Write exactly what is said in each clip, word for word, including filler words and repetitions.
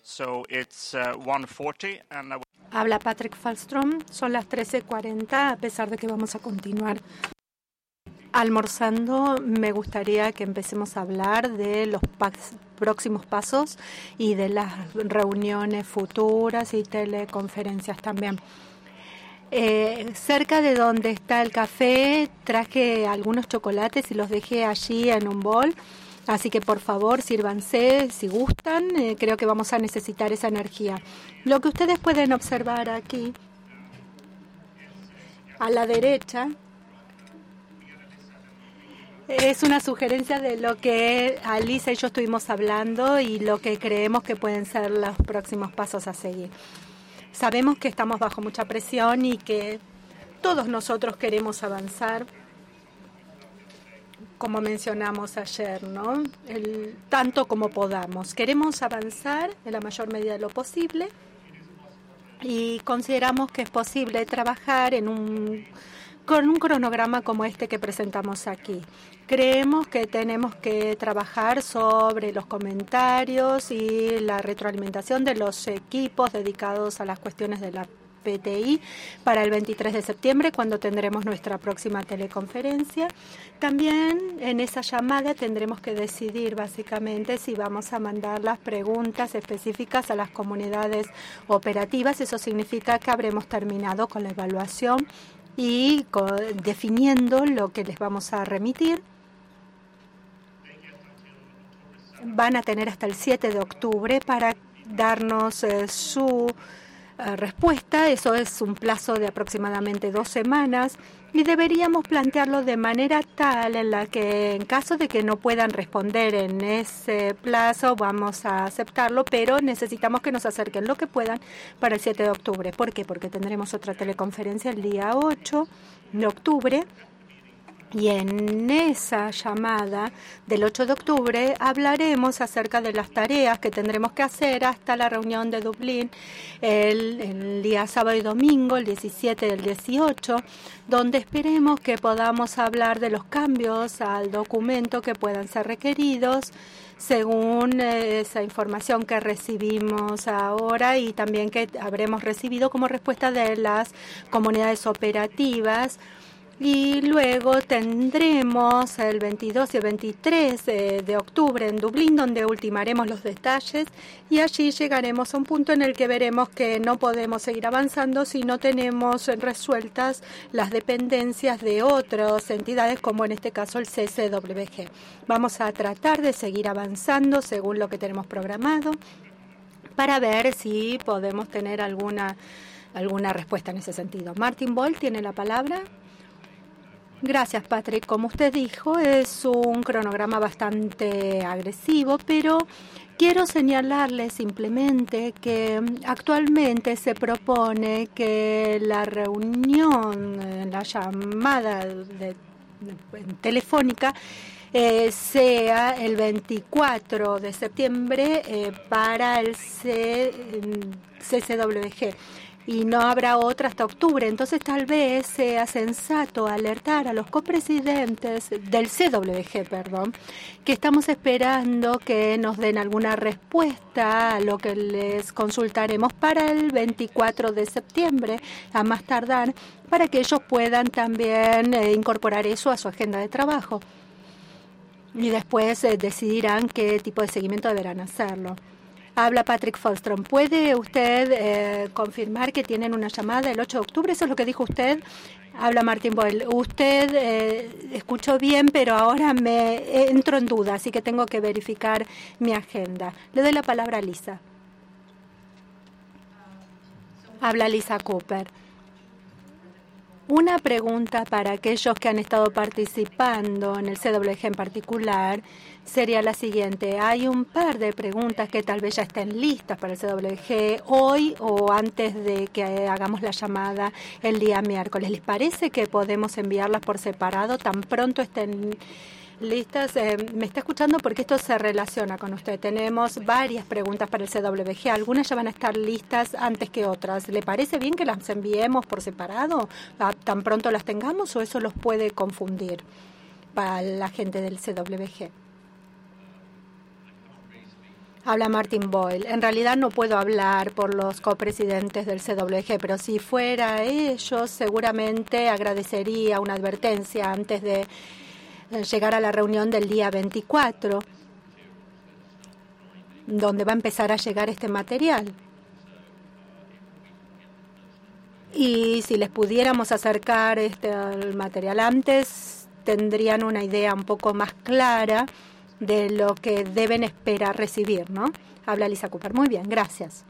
So it's uh, one forty and I... Habla Patrick Fallstrom, son las trece cuarenta, a pesar de que vamos a continuar almorzando. Me gustaría que empecemos a hablar de los pas- próximos pasos y de las reuniones futuras y teleconferencias también. Eh, cerca de donde está el café traje algunos chocolates y los dejé allí en un bol. Así que por favor sírvanse si gustan, eh, creo que vamos a necesitar esa energía. Lo que ustedes pueden observar aquí, a la derecha, es una sugerencia de lo que Alisa y yo estuvimos hablando y lo que creemos que pueden ser los próximos pasos a seguir. Sabemos que estamos bajo mucha presión y que todos nosotros queremos avanzar, como mencionamos ayer, ¿no? El, tanto como podamos. Queremos avanzar en la mayor medida de lo posible y consideramos que es posible trabajar en un, con un cronograma como este que presentamos aquí. Creemos que tenemos que trabajar sobre los comentarios y la retroalimentación de los equipos dedicados a las cuestiones de la P T I para el veintitrés de septiembre, cuando tendremos nuestra próxima teleconferencia. También en esa llamada tendremos que decidir básicamente si vamos a mandar las preguntas específicas a las comunidades operativas. Eso significa que habremos terminado con la evaluación y con, definiendo lo que les vamos a remitir. Van a tener hasta el siete de octubre para darnos eh, su respuesta. Eso es un plazo de aproximadamente dos semanas y deberíamos plantearlo de manera tal en la que en caso de que no puedan responder en ese plazo vamos a aceptarlo, pero necesitamos que nos acerquen lo que puedan para el siete de octubre. ¿Por qué? Porque tendremos otra teleconferencia el día ocho de octubre. Y en esa llamada del ocho de octubre hablaremos acerca de las tareas que tendremos que hacer hasta la reunión de Dublín el, el día sábado y domingo, el diecisiete y el dieciocho, donde esperemos que podamos hablar de los cambios al documento que puedan ser requeridos según esa información que recibimos ahora y también que habremos recibido como respuesta de las comunidades operativas. Y luego tendremos el veintidós y el veintitrés de octubre en Dublín, donde ultimaremos los detalles y allí llegaremos a un punto en el que veremos que no podemos seguir avanzando si no tenemos resueltas las dependencias de otras entidades, como en este caso el C C W G. Vamos a tratar de seguir avanzando según lo que tenemos programado para ver si podemos tener alguna, alguna respuesta en ese sentido. Martin Boll tiene la palabra. Gracias, Patrick. Como usted dijo, es un cronograma bastante agresivo, pero quiero señalarle simplemente que actualmente se propone que la reunión, la llamada de, de, telefónica, eh, sea el veinticuatro de septiembre eh, para el C C W G. Y no habrá otra hasta octubre. Entonces tal vez sea sensato alertar a los copresidentes del C W G, perdón, que estamos esperando que nos den alguna respuesta a lo que les consultaremos para el veinticuatro de septiembre, a más tardar, para que ellos puedan también eh, incorporar eso a su agenda de trabajo. Y después eh, decidirán qué tipo de seguimiento deberán hacerlo. Habla Patrick Fallstrom. ¿Puede usted eh, confirmar que tienen una llamada el ocho de octubre? ¿Eso es lo que dijo usted? Habla Martin Boyle. Usted eh, escuchó bien, pero ahora me eh, entro en duda, así que tengo que verificar mi agenda. Le doy la palabra a Lisa. Habla Lisa Cooper. Una pregunta para aquellos que han estado participando en el C W G en particular sería la siguiente. Hay un par de preguntas que tal vez ya estén listas para el C W G hoy o antes de que hagamos la llamada el día miércoles. ¿Les parece que podemos enviarlas por separado tan pronto estén listas? Eh, me está escuchando porque esto se relaciona con usted. Tenemos varias preguntas para el C W G. Algunas ya van a estar listas antes que otras. ¿Le parece bien que las enviemos por separado? ¿Tan pronto las tengamos o eso los puede confundir para la gente del C W G? Habla Martin Boyle. En realidad no puedo hablar por los copresidentes del C W G, pero si fuera ellos, seguramente agradecería una advertencia antes de llegar a la reunión del día veinticuatro, donde va a empezar a llegar este material. Y si les pudiéramos acercar este el material antes, tendrían una idea un poco más clara de lo que deben esperar recibir, ¿no? Habla Lisa Cooper. Muy bien, gracias.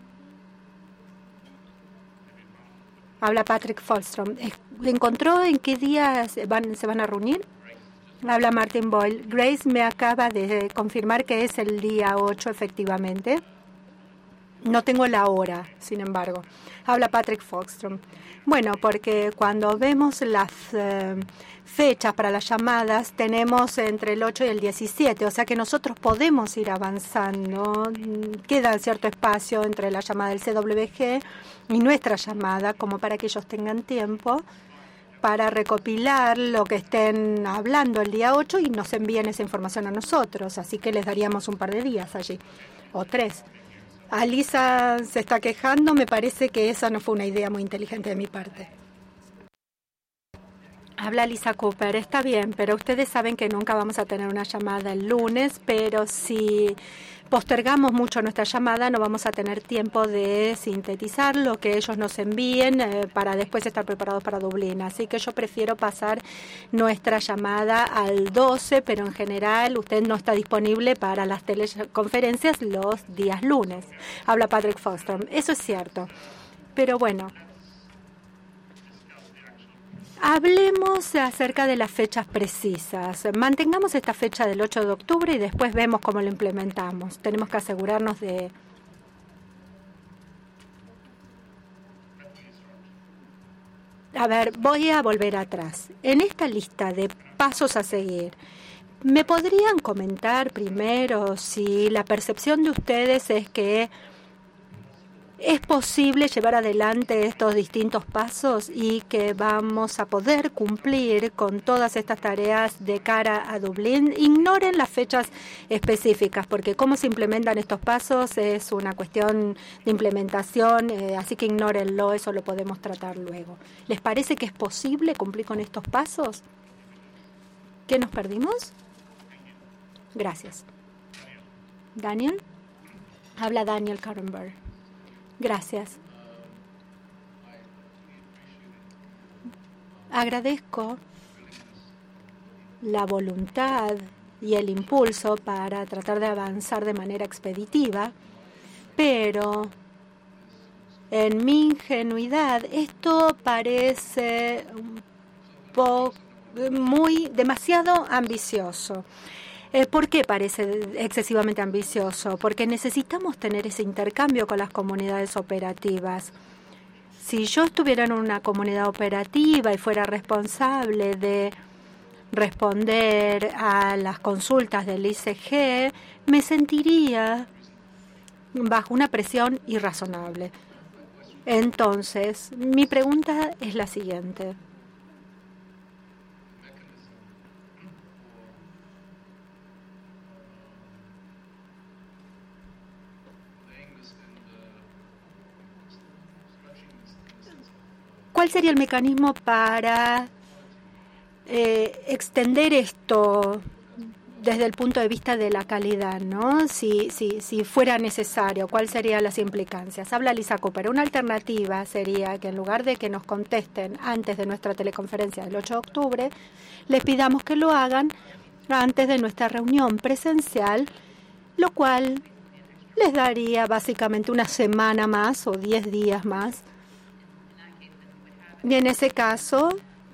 Habla Patrick Folstrom. ¿Encontró en qué días van, se van a reunir? Habla Martin Boyle. Grace me acaba de confirmar que es el día ocho, efectivamente. No tengo la hora, sin embargo. Habla Patrick Folstrom. Bueno, porque cuando vemos las eh, fechas para las llamadas, tenemos entre el ocho y el diecisiete, o sea que nosotros podemos ir avanzando. Queda cierto espacio entre la llamada del C W G y nuestra llamada, como para que ellos tengan tiempo para recopilar lo que estén hablando el día ocho y nos envíen esa información a nosotros. Así que les daríamos un par de días allí, o tres. Alisa se está quejando, me parece que esa no fue una idea muy inteligente de mi parte. Habla Lisa Cooper, está bien, pero ustedes saben que nunca vamos a tener una llamada el lunes, pero si postergamos mucho nuestra llamada no vamos a tener tiempo de sintetizar lo que ellos nos envíen eh, para después estar preparados para Dublín. Así que yo prefiero pasar nuestra llamada al doce, pero en general usted no está disponible para las teleconferencias los días lunes. Habla Patrick Foster. Eso es cierto. Pero bueno, hablemos acerca de las fechas precisas. Mantengamos esta fecha del ocho de octubre y después vemos cómo lo implementamos. Tenemos que asegurarnos de... A ver, voy a volver atrás. En esta lista de pasos a seguir, ¿me podrían comentar primero si la percepción de ustedes es que es posible llevar adelante estos distintos pasos y que vamos a poder cumplir con todas estas tareas de cara a Dublín? Ignoren las fechas específicas, porque cómo se implementan estos pasos es una cuestión de implementación, eh, así que ignórenlo, eso lo podemos tratar luego. ¿Les parece que es posible cumplir con estos pasos? ¿Qué nos perdimos? Gracias. ¿Daniel? Habla Daniel Karenberg. Gracias. Agradezco la voluntad y el impulso para tratar de avanzar de manera expeditiva, pero en mi ingenuidad esto parece un poco muy demasiado ambicioso. Eh, ¿Por qué parece excesivamente ambicioso? Porque necesitamos tener ese intercambio con las comunidades operativas. Si yo estuviera en una comunidad operativa y fuera responsable de responder a las consultas del I C G, me sentiría bajo una presión irrazonable. Entonces, mi pregunta es la siguiente. ¿Cuál sería el mecanismo para eh, extender esto desde el punto de vista de la calidad, ¿no? Si, si, si fuera necesario, ¿cuáles serían las implicancias? Habla Lisa Cooper. Una alternativa sería que en lugar de que nos contesten antes de nuestra teleconferencia del ocho de octubre, les pidamos que lo hagan antes de nuestra reunión presencial, lo cual les daría básicamente una semana más o diez días más. Y en ese caso,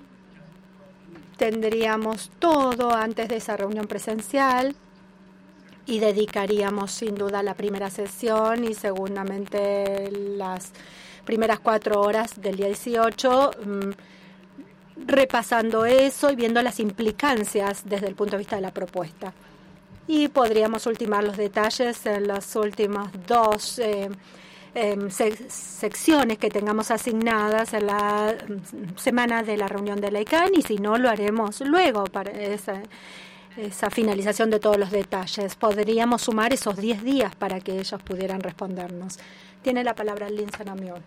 tendríamos todo antes de esa reunión presencial y dedicaríamos sin duda la primera sesión y seguramente las primeras cuatro horas del día dieciocho mmm, repasando eso y viendo las implicancias desde el punto de vista de la propuesta. Y podríamos ultimar los detalles en las últimas dos eh, Eh, sec- secciones que tengamos asignadas en la semana de la reunión de la I C A N, y si no, lo haremos luego. Para esa. esa finalización de todos los detalles. Podríamos sumar esos diez días para que ellos pudieran respondernos. Tiene la palabra Lindsay Namión.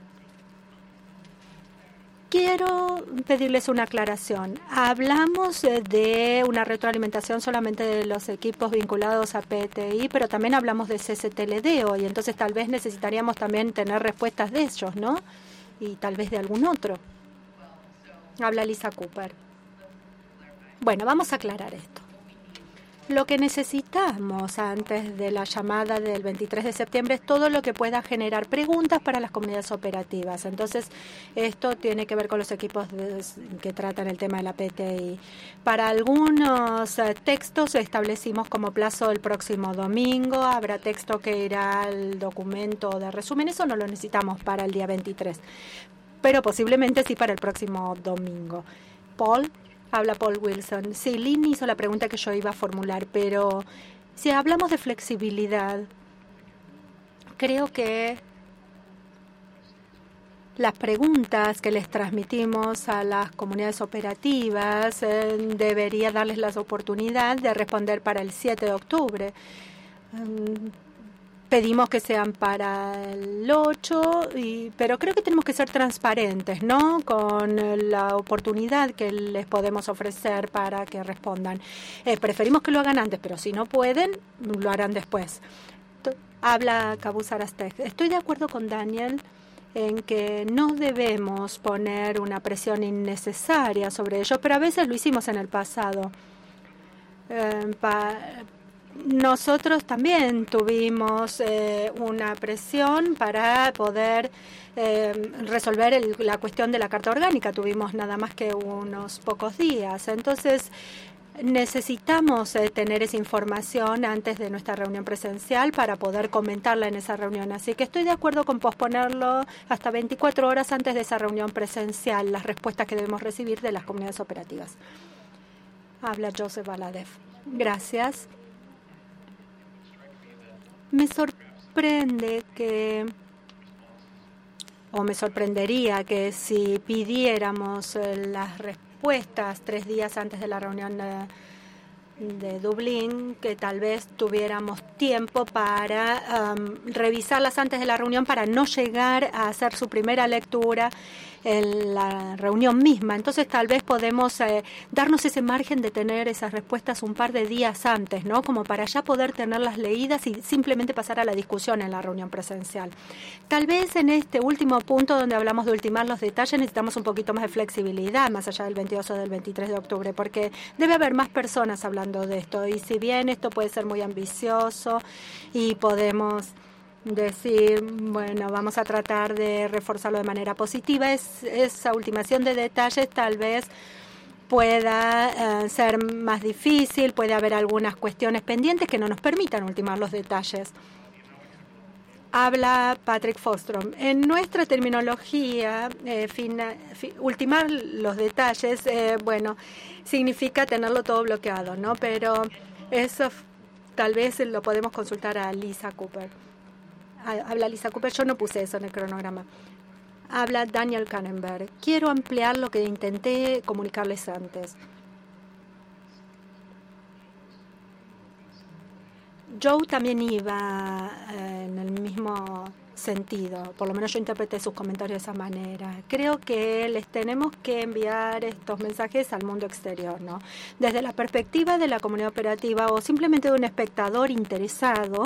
Quiero pedirles una aclaración. Hablamos de una retroalimentación solamente de los equipos vinculados a P T I, pero también hablamos de C C T L D hoy, entonces tal vez necesitaríamos también tener respuestas de ellos, ¿no? Y tal vez de algún otro. Habla Lisa Cooper. Bueno, vamos a aclarar esto. Lo que necesitamos antes de la llamada del veintitrés de septiembre es todo lo que pueda generar preguntas para las comunidades operativas. Entonces, esto tiene que ver con los equipos de, que tratan el tema de la P T I. Para algunos eh, textos establecimos como plazo el próximo domingo. Habrá texto que irá al documento de resumen. Eso no lo necesitamos para el día veintitrés, pero posiblemente sí para el próximo domingo. Paul. Habla Paul Wilson. Sí, Lynn hizo la pregunta que yo iba a formular, pero si hablamos de flexibilidad, creo que las preguntas que les transmitimos a las comunidades operativas eh, debería darles la oportunidad de responder para el siete de octubre. Um, Pedimos que sean para el ocho, y, pero creo que tenemos que ser transparentes, ¿no? Con la oportunidad que les podemos ofrecer para que respondan. Eh, preferimos que lo hagan antes, pero si no pueden, lo harán después. Habla Cabuz Arasteg. Estoy de acuerdo con Daniel en que no debemos poner una presión innecesaria sobre ellos, pero a veces lo hicimos en el pasado. Eh, pa, Nosotros también tuvimos eh, una presión para poder eh, resolver el, la cuestión de la Carta Orgánica. Tuvimos nada más que unos pocos días. Entonces, necesitamos eh, tener esa información antes de nuestra reunión presencial para poder comentarla en esa reunión. Así que estoy de acuerdo con posponerlo hasta veinticuatro horas antes de esa reunión presencial, las respuestas que debemos recibir de las comunidades operativas. Habla Joseph Baladev. Gracias. Me sorprende que, o me sorprendería que si pidiéramos las respuestas tres días antes de la reunión de, de Dublín, que tal vez tuviéramos tiempo para um, revisarlas antes de la reunión para no llegar a hacer su primera lectura en la reunión misma. Entonces tal vez podemos eh, darnos ese margen de tener esas respuestas un par de días antes, ¿no? Como para ya poder tenerlas leídas y simplemente pasar a la discusión en la reunión presencial. Tal vez en este último punto donde hablamos de ultimar los detalles necesitamos un poquito más de flexibilidad más allá del veintidós o del veintitrés de octubre, porque debe haber más personas hablando de esto, y si bien esto puede ser muy ambicioso y podemos decir, bueno, vamos a tratar de reforzarlo de manera positiva, es, esa ultimación de detalles tal vez pueda uh, ser más difícil, puede haber algunas cuestiones pendientes que no nos permitan ultimar los detalles. Habla Patrick Fostrom. En nuestra terminología, eh, fina, fi, ultimar los detalles, eh, bueno, significa tenerlo todo bloqueado, ¿no? Pero eso tal vez lo podemos consultar a Lisa Cooper. Habla Lisa Cooper, yo no puse eso en el cronograma. Habla Daniel Kannenberg. Quiero ampliar lo que intenté comunicarles antes. Joe también iba eh, en el mismo sentido, por lo menos yo interpreté sus comentarios de esa manera. Creo que les tenemos que enviar estos mensajes al mundo exterior, ¿no? Desde la perspectiva de la comunidad operativa o simplemente de un espectador interesado,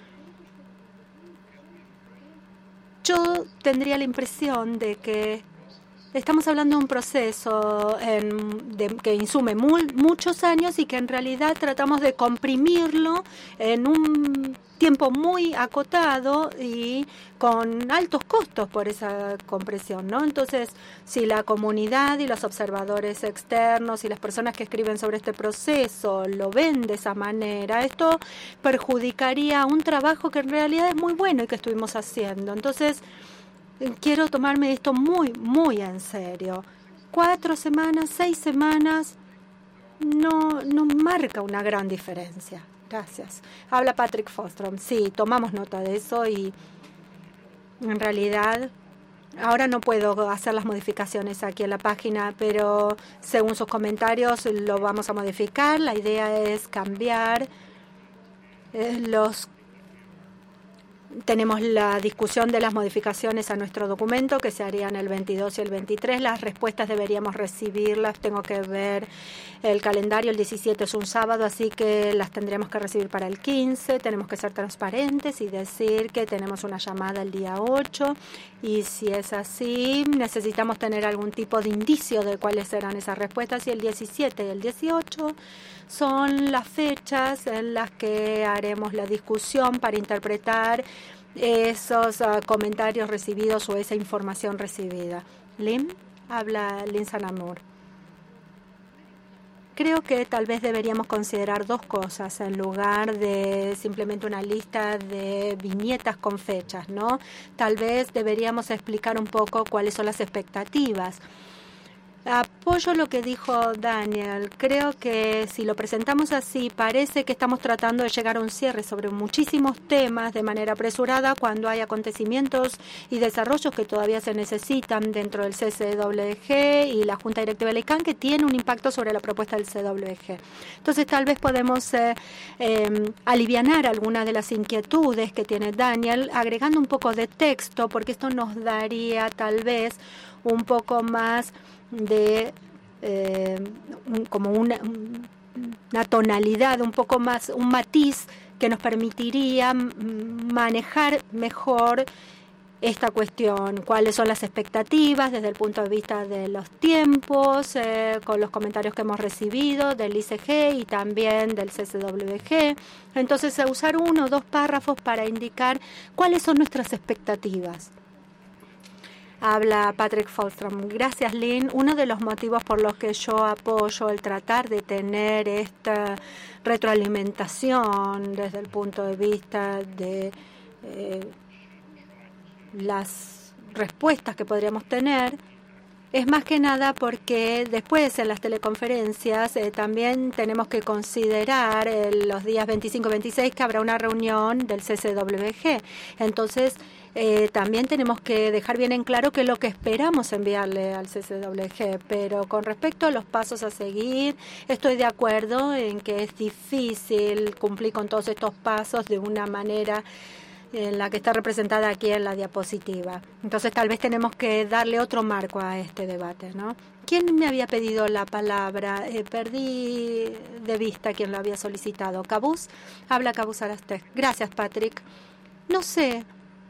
yo tendría la impresión de que estamos hablando de un proceso en, de, que insume muy, muchos años y que en realidad tratamos de comprimirlo en un tiempo muy acotado y con altos costos por esa compresión, ¿no? Entonces, si la comunidad y los observadores externos y las personas que escriben sobre este proceso lo ven de esa manera, esto perjudicaría un trabajo que en realidad es muy bueno y que estuvimos haciendo. Entonces, quiero tomarme esto muy, muy en serio. Cuatro semanas, seis semanas, no, no marca una gran diferencia. Gracias. Habla Patrick Fostrom. Sí, tomamos nota de eso y en realidad Ahora no puedo hacer las modificaciones aquí en la página, pero según sus comentarios lo vamos a modificar. La idea es cambiar eh, los... Tenemos la discusión de las modificaciones a nuestro documento que se harían el veintidós y el veintitrés. Las respuestas deberíamos recibirlas. Tengo que ver el calendario. El diecisiete es un sábado, así que las tendremos que recibir para el quince. Tenemos que ser transparentes y decir que tenemos una llamada el día ocho. Y si es así, necesitamos tener algún tipo de indicio de cuáles serán esas respuestas. Y el diecisiete y el dieciocho son las fechas en las que haremos la discusión para interpretar esos uh, comentarios recibidos o esa información recibida. Lynn, habla Lynn Sanamur. Creo que tal vez deberíamos considerar dos cosas en lugar de simplemente una lista de viñetas con fechas, ¿no? Tal vez deberíamos explicar un poco cuáles son las expectativas. Apoyo lo que dijo Daniel. Creo que si lo presentamos así, parece que estamos tratando de llegar a un cierre sobre muchísimos temas de manera apresurada cuando hay acontecimientos y desarrollos que todavía se necesitan dentro del C C W G y la Junta Directiva de la I C A N que tiene un impacto sobre la propuesta del C W G. Entonces, tal vez podemos eh, eh, alivianar algunas de las inquietudes que tiene Daniel agregando un poco de texto, porque esto nos daría tal vez un poco más de eh, un, como una, una tonalidad, un poco más, un matiz que nos permitiría manejar mejor esta cuestión, cuáles son las expectativas desde el punto de vista de los tiempos, eh, con los comentarios que hemos recibido del I C G y también del C C W G. Entonces, usar uno o dos párrafos para indicar cuáles son nuestras expectativas. Habla Patrick Falstrom. Gracias, Lynn. Uno de los motivos por los que yo apoyo el tratar de tener esta retroalimentación desde el punto de vista de eh, las respuestas que podríamos tener es más que nada porque después en las teleconferencias eh, también tenemos que considerar eh, los días veinticinco y veintiséis que habrá una reunión del C C W G. Entonces, Eh, también tenemos que dejar bien en claro qué es lo que esperamos enviarle al C C W G, pero con respecto a los pasos a seguir, estoy de acuerdo en que es difícil cumplir con todos estos pasos de una manera en la que está representada aquí en la diapositiva. Entonces tal vez tenemos que darle otro marco a este debate, ¿no? ¿Quién me había pedido la palabra? Eh, perdí de vista quién lo había solicitado. ¿Cabuz? Habla Cabuz Arastec. Gracias, Patrick. No sé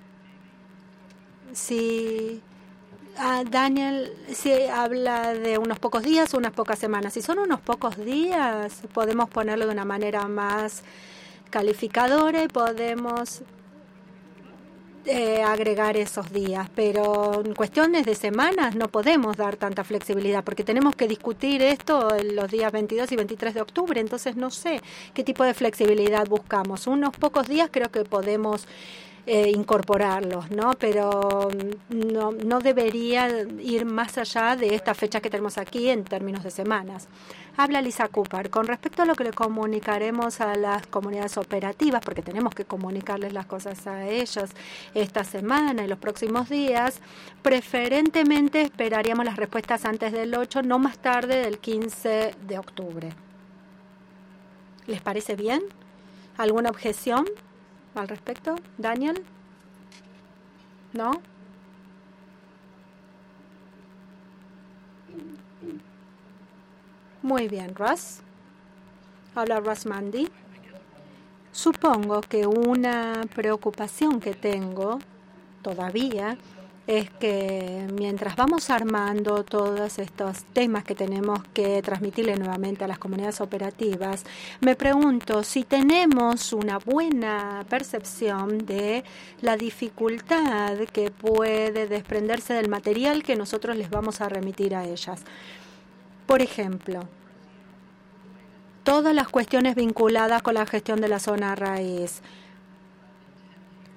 si ah, Daniel si habla de unos pocos días o unas pocas semanas. Si son unos pocos días, podemos ponerlo de una manera más calificadora y podemos eh, agregar esos días. Pero en cuestiones de semanas no podemos dar tanta flexibilidad porque tenemos que discutir esto en los días veintidós y veintitrés de octubre. Entonces no sé qué tipo de flexibilidad buscamos. Unos pocos días creo que podemos Eh, incorporarlos, ¿no? Pero no, no debería ir más allá de esta fecha que tenemos aquí en términos de semanas. Habla Lisa Cooper. Con respecto a lo que le comunicaremos a las comunidades operativas, porque tenemos que comunicarles las cosas a ellos esta semana y los próximos días, preferentemente esperaríamos las respuestas antes del ocho, no más tarde del quince de octubre. ¿Les parece bien? ¿Alguna objeción al respecto? ¿Daniel? ¿No? Muy bien, Russ. Habla Russ Mandy. Supongo que una preocupación que tengo todavía es que mientras vamos armando todos estos temas que tenemos que transmitirle nuevamente a las comunidades operativas, me pregunto si tenemos una buena percepción de la dificultad que puede desprenderse del material que nosotros les vamos a remitir a ellas. Por ejemplo, todas las cuestiones vinculadas con la gestión de la zona raíz.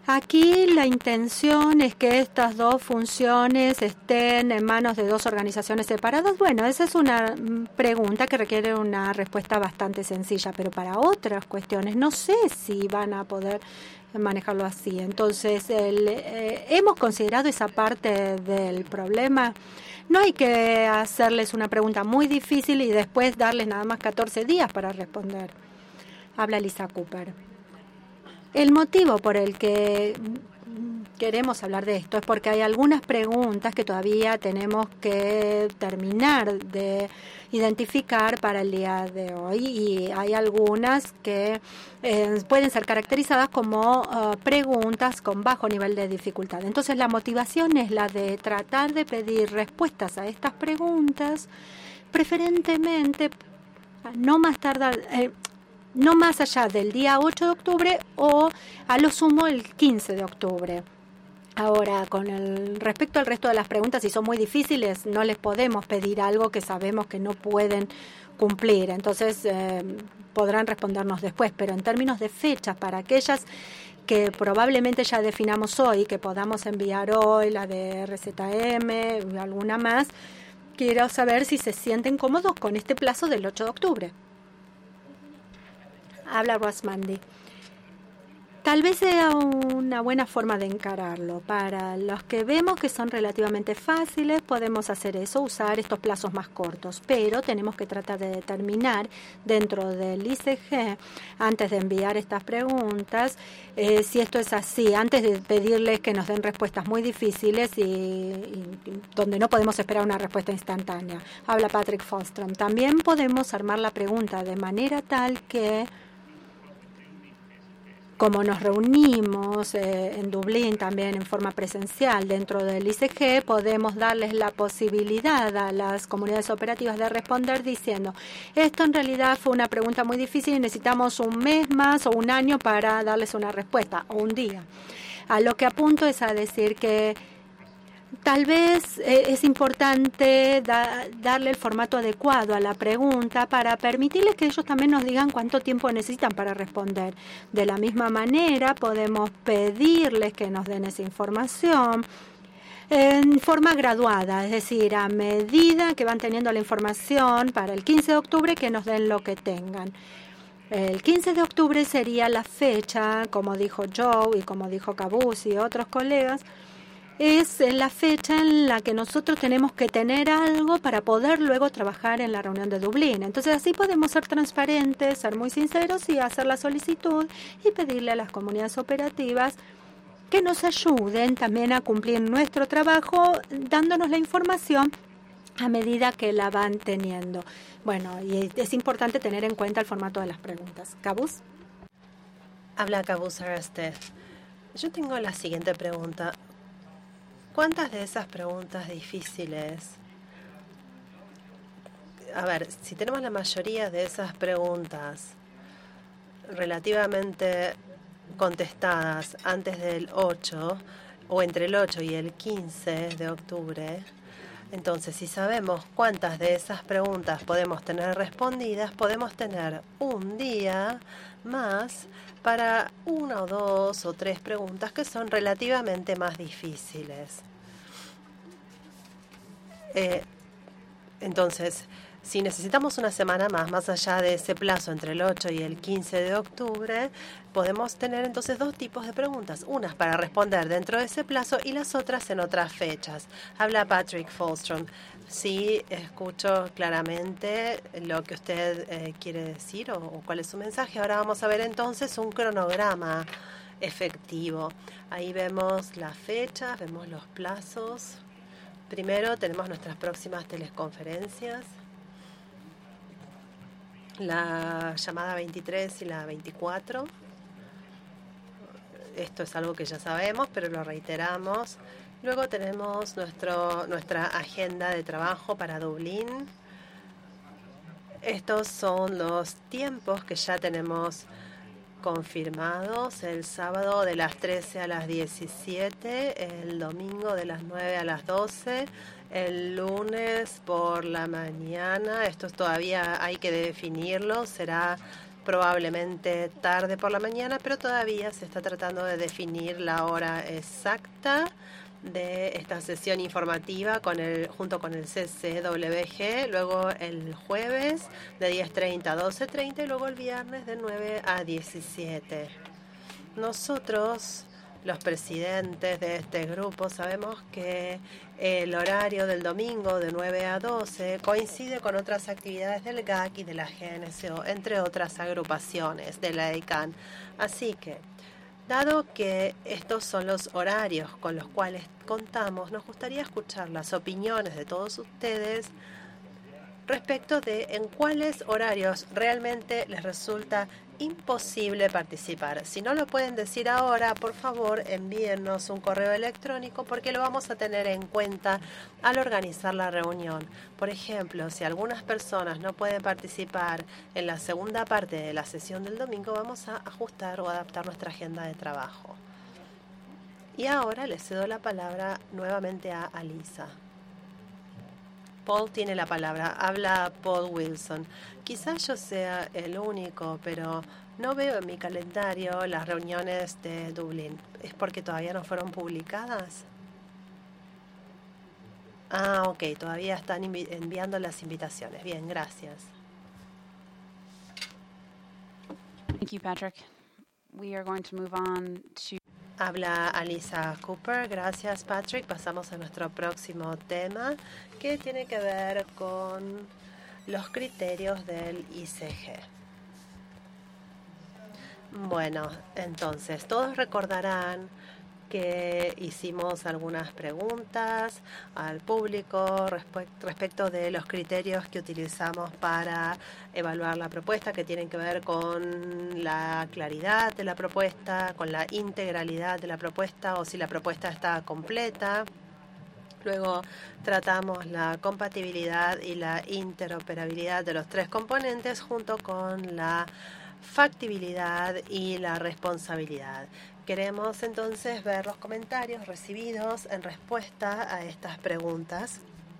Aquí la intención es que estas dos funciones estén en manos de dos organizaciones separadas. Bueno, esa es una pregunta que requiere una respuesta bastante sencilla, pero para otras cuestiones no sé si van a poder manejarlo así. Entonces, el, eh, hemos considerado esa parte del problema. No hay que hacerles una pregunta muy difícil y después darles nada más catorce días para responder. Habla Lisa Cooper. El motivo por el que queremos hablar de esto es porque hay algunas preguntas que todavía tenemos que terminar de identificar para el día de hoy y hay algunas que eh, pueden ser caracterizadas como uh, preguntas con bajo nivel de dificultad. Entonces la motivación es la de tratar de pedir respuestas a estas preguntas, preferentemente no más tardar... Eh, no más allá del día ocho de octubre o a lo sumo el quince de octubre. Ahora, con el respecto al resto de las preguntas, si son muy difíciles, no les podemos pedir algo que sabemos que no pueden cumplir. Entonces, eh, podrán respondernos después. Pero en términos de fechas, para aquellas que probablemente ya definamos hoy, que podamos enviar hoy, la de R Z M y alguna más, quiero saber si se sienten cómodos con este plazo del ocho de octubre. Habla Ross Mandy. Tal vez sea una buena forma de encararlo. Para los que vemos que son relativamente fáciles, podemos hacer eso, usar estos plazos más cortos. Pero tenemos que tratar de determinar dentro del I C G, antes de enviar estas preguntas, eh, si esto es así, antes de pedirles que nos den respuestas muy difíciles y, y donde no podemos esperar una respuesta instantánea. Habla Patrick Fostrom. También podemos armar la pregunta de manera tal que, como nos reunimos eh, en Dublín también en forma presencial dentro del I C G, podemos darles la posibilidad a las comunidades operativas de responder diciendo, esto en realidad fue una pregunta muy difícil y necesitamos un mes más o un año para darles una respuesta, o un día. A lo que apunto es a decir que tal vez eh, es importante da, darle el formato adecuado a la pregunta para permitirles que ellos también nos digan cuánto tiempo necesitan para responder. De la misma manera, podemos pedirles que nos den esa información en forma graduada, es decir, a medida que van teniendo la información para el quince de octubre, que nos den lo que tengan. El quince de octubre sería la fecha, como dijo Joe y como dijo Cabuz y otros colegas, es la fecha en la que nosotros tenemos que tener algo para poder luego trabajar en la reunión de Dublín. Entonces así podemos ser transparentes, ser muy sinceros y hacer la solicitud y pedirle a las comunidades operativas que nos ayuden también a cumplir nuestro trabajo dándonos la información a medida que la van teniendo. Bueno, y es importante tener en cuenta el formato de las preguntas. ¿Cabuz? Habla Cabuz Arastez. Yo tengo la siguiente pregunta. ¿Cuántas de esas preguntas difíciles? A ver, si tenemos la mayoría de esas preguntas relativamente contestadas antes del ocho o entre el ocho y el quince de octubre, entonces si sabemos cuántas de esas preguntas podemos tener respondidas, podemos tener un día más para una o dos o tres preguntas que son relativamente más difíciles. Eh, entonces, si necesitamos una semana más, más allá de ese plazo entre el ocho y el quince de octubre, podemos tener entonces dos tipos de preguntas. Unas para responder dentro de ese plazo y las otras en otras fechas. Habla Patrick Fostrom. Sí, escucho claramente lo que usted eh, quiere decir o, o cuál es su mensaje. Ahora vamos a ver entonces un cronograma efectivo. Ahí vemos las fechas, vemos los plazos. Primero tenemos nuestras próximas teleconferencias, la llamada veintitrés y la veinticuatro. Esto es algo que ya sabemos, pero lo reiteramos. Luego tenemos nuestro, nuestra agenda de trabajo para Dublín. Estos son los tiempos que ya tenemos confirmados: el sábado de las trece a las diecisiete, el domingo de las nueve a las doce, el lunes por la mañana. Esto todavía hay que definirlo, será probablemente tarde por la mañana, pero todavía se está tratando de definir la hora exacta de esta sesión informativa con el, junto con el C C W G, luego el jueves de diez treinta a doce treinta y luego el viernes de nueve a diecisiete. Nosotros, los presidentes de este grupo, sabemos que el horario del domingo de nueve a doce coincide con otras actividades del G A C y de la G N C O, entre otras agrupaciones de la E C A N. Así que, dado que estos son los horarios con los cuales contamos, nos gustaría escuchar las opiniones de todos ustedes respecto de en cuáles horarios realmente les resulta imposible participar. Si no lo pueden decir ahora, por favor, envíennos un correo electrónico porque lo vamos a tener en cuenta al organizar la reunión. Por ejemplo, si algunas personas no pueden participar en la segunda parte de la sesión del domingo, vamos a ajustar o adaptar nuestra agenda de trabajo. Y ahora le cedo la palabra nuevamente a Alisa. Paul tiene la palabra. Habla Paul Wilson. Quizás yo sea el único, pero no veo en mi calendario las reuniones de Dublín. ¿Es porque todavía no fueron publicadas? Ah, ok. Todavía están enviando las invitaciones. Bien, gracias. Thank you, Patrick. We are going to move on to... Habla Alisa Cooper. Gracias, Patrick. Pasamos a nuestro próximo tema, que tiene que ver con los criterios del I C G. Bueno, entonces, todos recordarán que hicimos algunas preguntas al público respecto de los criterios que utilizamos para evaluar la propuesta, que tienen que ver con la claridad de la propuesta, con la integralidad de la propuesta o si la propuesta está completa. Luego tratamos la compatibilidad y la interoperabilidad de los tres componentes junto con la factibilidad y la responsabilidad. Queremos entonces ver los comentarios recibidos en respuesta a estas preguntas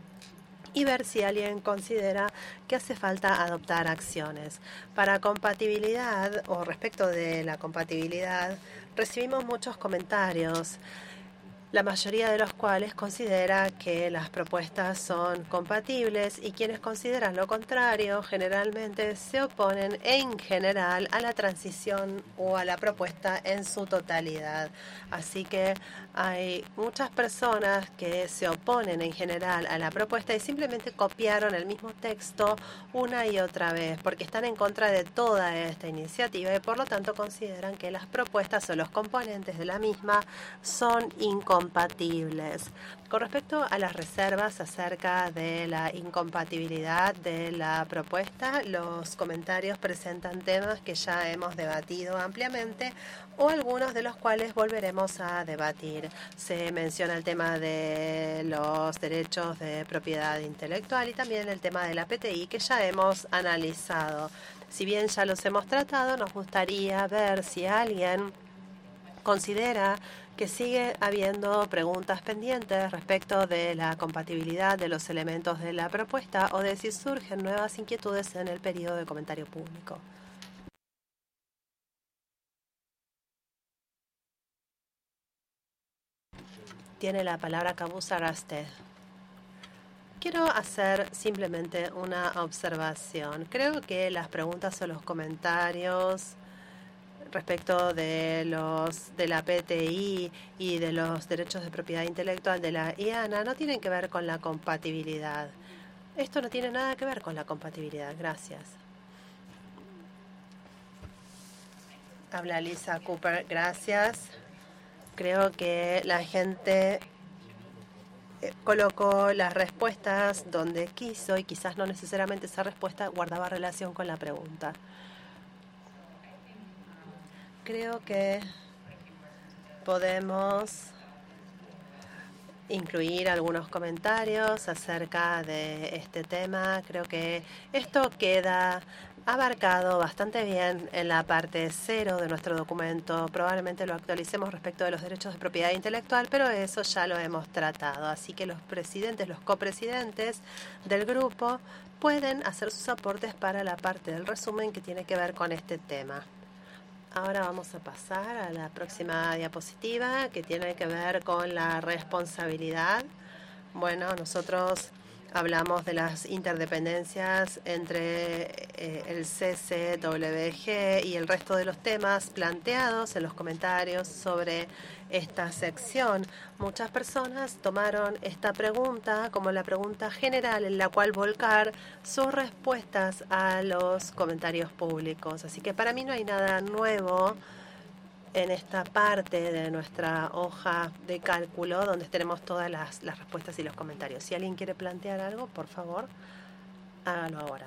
y ver si alguien considera que hace falta adoptar acciones. Para compatibilidad o respecto de la compatibilidad, recibimos muchos comentarios, la mayoría de los cuales considera que las propuestas son compatibles y quienes consideran lo contrario generalmente se oponen en general a la transición o a la propuesta en su totalidad. Así que hay muchas personas que se oponen en general a la propuesta y simplemente copiaron el mismo texto una y otra vez porque están en contra de toda esta iniciativa y por lo tanto consideran que las propuestas o los componentes de la misma son incompatibles. Compatibles. Con respecto a las reservas acerca de la incompatibilidad de la propuesta, los comentarios presentan temas que ya hemos debatido ampliamente o algunos de los cuales volveremos a debatir. Se menciona el tema de los derechos de propiedad intelectual y también el tema de la P T I que ya hemos analizado. Si bien ya los hemos tratado, nos gustaría ver si alguien considera que sigue habiendo preguntas pendientes respecto de la compatibilidad de los elementos de la propuesta o de si surgen nuevas inquietudes en el periodo de comentario público. Tiene la palabra Kabusa Raste. Quiero hacer simplemente una observación. Creo que las preguntas o los comentarios respecto de los de la P T I y de los derechos de propiedad intelectual de la I A N A no tienen que ver con la compatibilidad. Esto no tiene nada que ver con la compatibilidad. Gracias. Habla Lisa Cooper. Gracias. Creo que la gente colocó las respuestas donde quiso y quizás no necesariamente esa respuesta guardaba relación con la pregunta. Creo que podemos incluir algunos comentarios acerca de este tema. Creo que esto queda abarcado bastante bien en la parte cero de nuestro documento. Probablemente lo actualicemos respecto de los derechos de propiedad intelectual, pero eso ya lo hemos tratado. Así que los presidentes, los copresidentes del grupo pueden hacer sus aportes para la parte del resumen que tiene que ver con este tema. Ahora vamos a pasar a la próxima diapositiva, que tiene que ver con la responsabilidad. Bueno, nosotros hablamos de las interdependencias entre eh, el C C W G y el resto de los temas planteados en los comentarios sobre esta sección. Muchas personas tomaron esta pregunta como la pregunta general en la cual volcar sus respuestas a los comentarios públicos. Así que para mí no hay nada nuevo en esta parte de nuestra hoja de cálculo donde tenemos todas las, las respuestas y los comentarios. Si alguien quiere plantear algo, por favor, hágalo ahora.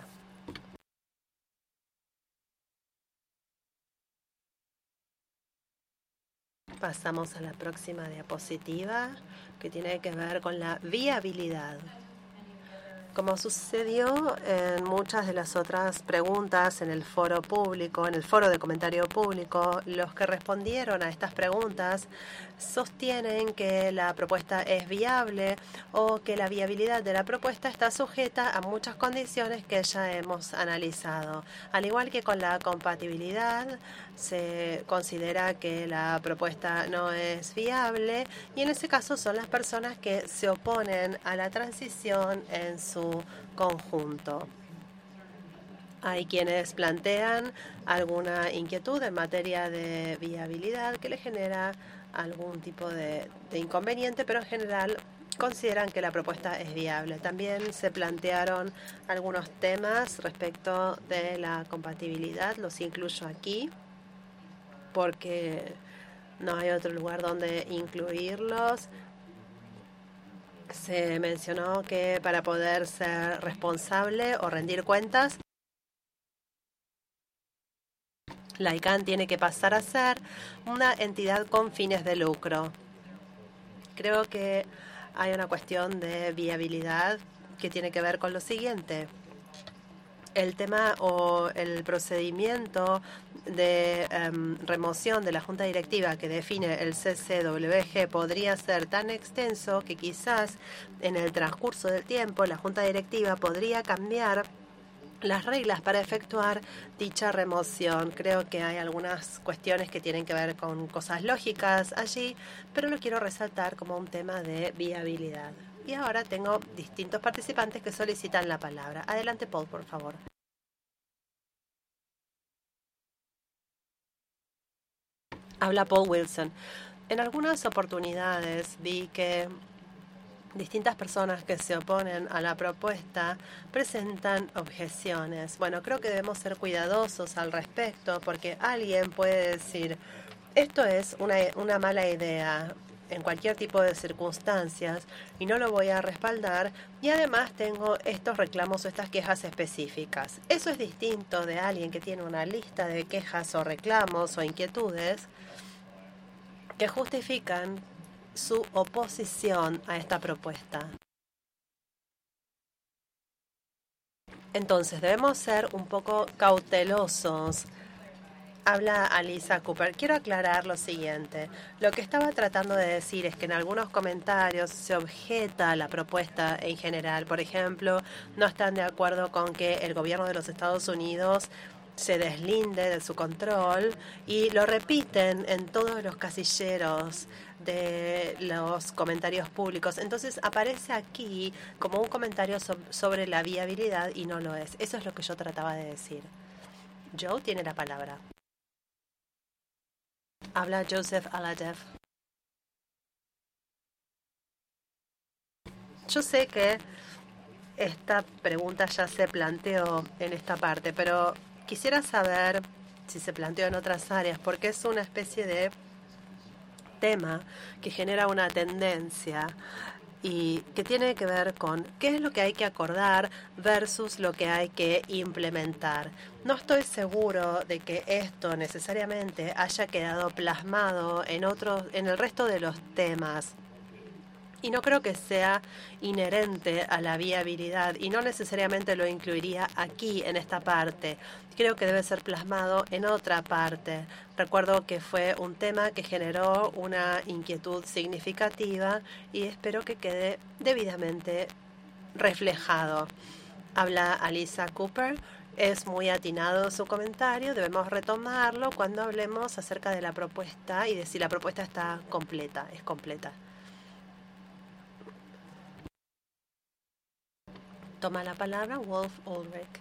Pasamos a la próxima diapositiva, que tiene que ver con la viabilidad. Como sucedió en muchas de las otras preguntas en el foro público, en el foro de comentario público, los que respondieron a estas preguntas sostienen que la propuesta es viable o que la viabilidad de la propuesta está sujeta a muchas condiciones que ya hemos analizado. Al igual que con la compatibilidad, se considera que la propuesta no es viable y en ese caso son las personas que se oponen a la transición en su conjunto. Hay quienes plantean alguna inquietud en materia de viabilidad que le genera algún tipo de, de inconveniente, pero en general consideran que la propuesta es viable. También se plantearon algunos temas respecto de la compatibilidad, los incluyo aquí porque no hay otro lugar donde incluirlos. Se mencionó que para poder ser responsable o rendir cuentas, la I C A N tiene que pasar a ser una entidad con fines de lucro. Creo que hay una cuestión de viabilidad que tiene que ver con lo siguiente. El tema o el procedimiento de um, remoción de la Junta Directiva que define el C C W G podría ser tan extenso que quizás en el transcurso del tiempo la Junta Directiva podría cambiar las reglas para efectuar dicha remoción. Creo que hay algunas cuestiones que tienen que ver con cosas lógicas allí, pero lo quiero resaltar como un tema de viabilidad. Y ahora tengo distintos participantes que solicitan la palabra. Adelante, Paul, por favor. Habla Paul Wilson. En algunas oportunidades vi que distintas personas que se oponen a la propuesta presentan objeciones. Bueno, creo que debemos ser cuidadosos al respecto porque alguien puede decir, esto es una, una mala idea en cualquier tipo de circunstancias y no lo voy a respaldar y además tengo estos reclamos o estas quejas específicas. Eso es distinto de alguien que tiene una lista de quejas o reclamos o inquietudes que justifican su oposición a esta propuesta. Entonces, debemos ser un poco cautelosos. Habla Alisa Cooper. Quiero aclarar lo siguiente. Lo que estaba tratando de decir es que en algunos comentarios se objeta la propuesta en general. Por ejemplo, no están de acuerdo con que el gobierno de los Estados Unidos se deslinde de su control y lo repiten en todos los casilleros de los comentarios públicos. Entonces aparece aquí como un comentario so- sobre la viabilidad y no lo es. Eso es lo que yo trataba de decir. Joe tiene la palabra. Habla Joseph Aladev. Yo sé que esta pregunta ya se planteó en esta parte, pero quisiera saber si se planteó en otras áreas, porque es una especie de tema que genera una tendencia y que tiene que ver con qué es lo que hay que acordar versus lo que hay que implementar. No estoy seguro de que esto necesariamente haya quedado plasmado en otros, en el resto de los temas. Y no creo que sea inherente a la viabilidad y no necesariamente lo incluiría aquí en esta parte. Creo que debe ser plasmado en otra parte. Recuerdo que fue un tema que generó una inquietud significativa y espero que quede debidamente reflejado. Habla Alisa Cooper. Es muy atinado su comentario. Debemos retomarlo cuando hablemos acerca de la propuesta y de si la propuesta está completa, es completa. Toma la palabra Wolf Ulrich.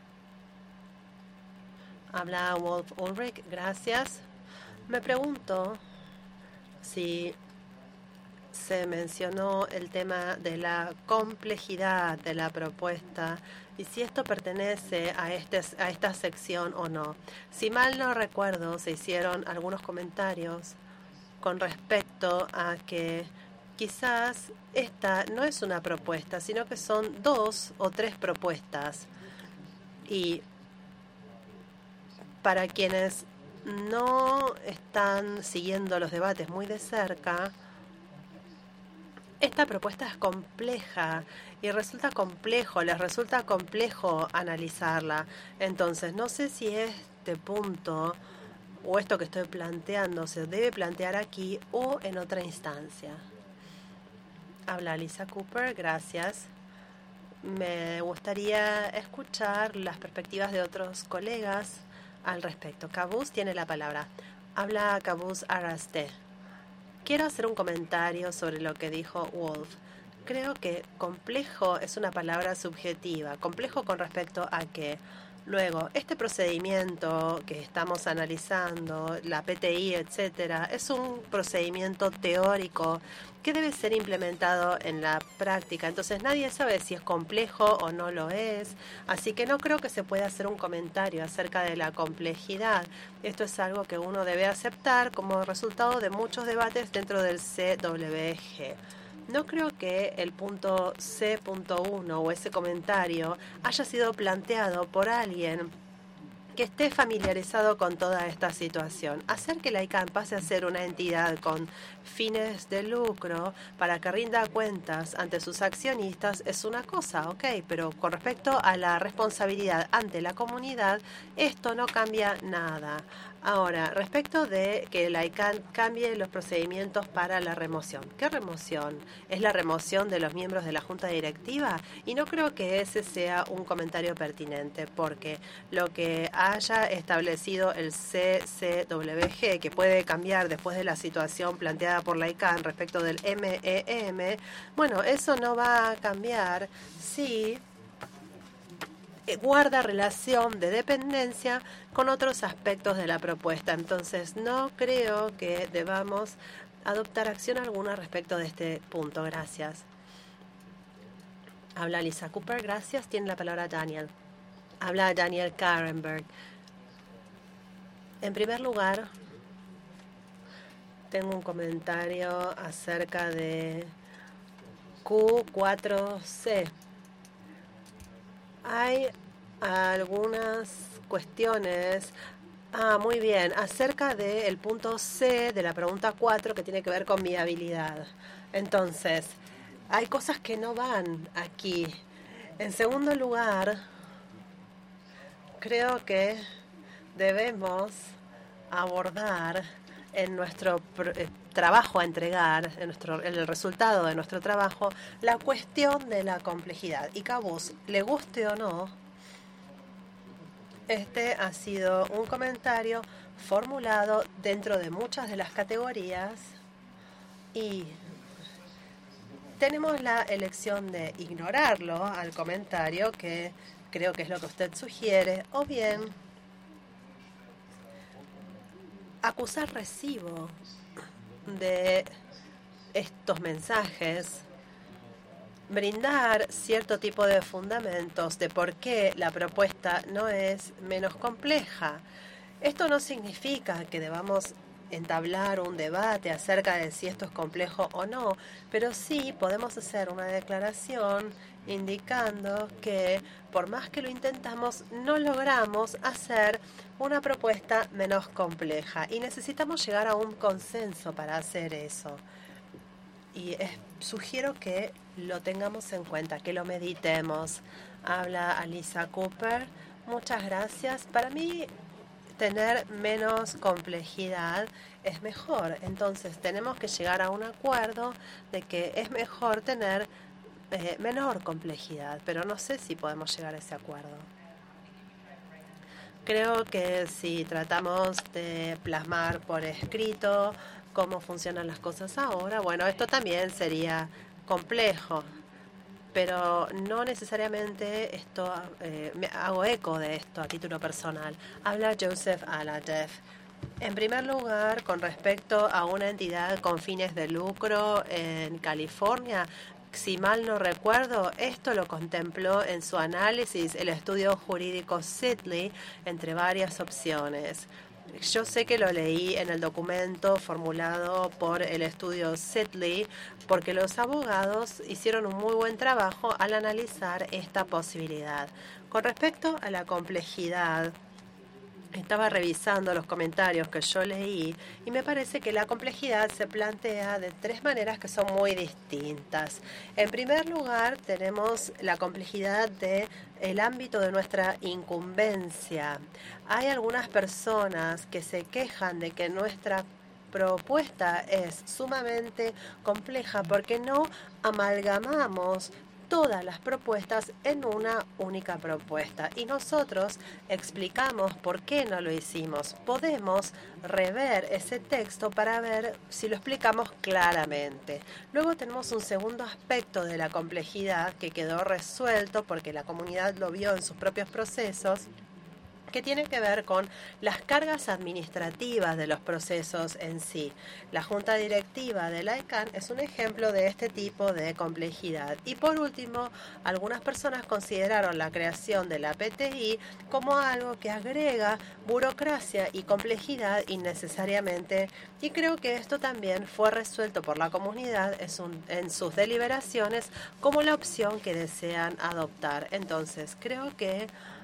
Habla Wolf Ulrich, gracias. Me pregunto si se mencionó el tema de la complejidad de la propuesta y si esto pertenece a, este, a esta sección o no. Si mal no recuerdo, se hicieron algunos comentarios con respecto a que quizás esta no es una propuesta, sino que son dos o tres propuestas. Y para quienes no están siguiendo los debates muy de cerca, esta propuesta es compleja y resulta complejo, les resulta complejo analizarla. Entonces, no sé si este punto o esto que estoy planteando se debe plantear aquí o en otra instancia. Habla Lisa Cooper, gracias. Me gustaría escuchar las perspectivas de otros colegas al respecto. Cabuz tiene la palabra. Habla Cabuz Araste. Quiero hacer un comentario sobre lo que dijo Wolf. Creo que complejo es una palabra subjetiva. Complejo con respecto a que, luego, este procedimiento que estamos analizando, la P T I, etcétera, es un procedimiento teórico que debe ser implementado en la práctica. Entonces nadie sabe si es complejo o no lo es. Así que no creo que se pueda hacer un comentario acerca de la complejidad. Esto es algo que uno debe aceptar como resultado de muchos debates dentro del C W G. No creo que el punto C punto uno o ese comentario haya sido planteado por alguien que esté familiarizado con toda esta situación. Hacer que la I C A N pase a ser una entidad con fines de lucro para que rinda cuentas ante sus accionistas es una cosa, ok, pero con respecto a la responsabilidad ante la comunidad, esto no cambia nada. Ahora, respecto de que la I C A N cambie los procedimientos para la remoción. ¿Qué remoción? ¿Es la remoción de los miembros de la Junta Directiva? Y no creo que ese sea un comentario pertinente, porque lo que haya establecido el C C W G, que puede cambiar después de la situación planteada por la I C A N respecto del M E M, bueno, eso no va a cambiar si guarda relación de dependencia con otros aspectos de la propuesta. Entonces, no creo que debamos adoptar acción alguna respecto de este punto. Gracias. Habla Lisa Cooper. Gracias. Tiene la palabra Daniel. Habla Daniel Karenberg. En primer lugar, tengo un comentario acerca de Q cuatro C. Hay algunas cuestiones, ah, muy bien, acerca del punto C de la pregunta cuatro que tiene que ver con viabilidad. Entonces, hay cosas que no van aquí. En segundo lugar, creo que debemos abordar en nuestro eh, trabajo a entregar, en, nuestro, en el resultado de nuestro trabajo, la cuestión de la complejidad. Y Cabuz, le guste o no, este ha sido un comentario formulado dentro de muchas de las categorías y tenemos la elección de ignorarlo al comentario, que creo que es lo que usted sugiere, o bien acusar recibo de estos mensajes, brindar cierto tipo de fundamentos de por qué la propuesta no es menos compleja. Esto no significa que debamos entablar un debate acerca de si esto es complejo o no, pero sí podemos hacer una declaración indicando que por más que lo intentamos, no logramos hacer una propuesta menos compleja y necesitamos llegar a un consenso para hacer eso. y es, sugiero que lo tengamos en cuenta, que lo meditemos. Habla Alisa Cooper. Muchas gracias. Para mí, tener menos complejidad es mejor. Entonces, tenemos que llegar a un acuerdo de que es mejor tener eh, menor complejidad, pero no sé si podemos llegar a ese acuerdo. Creo que si tratamos de plasmar por escrito cómo funcionan las cosas ahora, bueno, esto también sería complejo, pero no necesariamente esto, eh, me hago eco de esto a título personal. Habla Joseph Aladef. En primer lugar, con respecto a una entidad con fines de lucro en California, si mal no recuerdo, esto lo contempló en su análisis el estudio jurídico Sidley, entre varias opciones. Yo sé que lo leí en el documento formulado por el estudio Sidley, porque los abogados hicieron un muy buen trabajo al analizar esta posibilidad. Con respecto a la complejidad, estaba revisando los comentarios que yo leí y me parece que la complejidad se plantea de tres maneras que son muy distintas. En primer lugar, tenemos la complejidad de el ámbito de nuestra incumbencia. Hay algunas personas que se quejan de que nuestra propuesta es sumamente compleja porque no amalgamamos todas las propuestas en una única propuesta. Y nosotros explicamos por qué no lo hicimos. Podemos rever ese texto para ver si lo explicamos claramente. Luego tenemos un segundo aspecto de la complejidad que quedó resuelto porque la comunidad lo vio en sus propios procesos, que tiene que ver con las cargas administrativas de los procesos en sí. La Junta Directiva de la E C A N es un ejemplo de este tipo de complejidad. Y por último, algunas personas consideraron la creación de la P T I como algo que agrega burocracia y complejidad innecesariamente, y creo que esto también fue resuelto por la comunidad en, su, en sus deliberaciones como la opción que desean adoptar. Entonces, creo que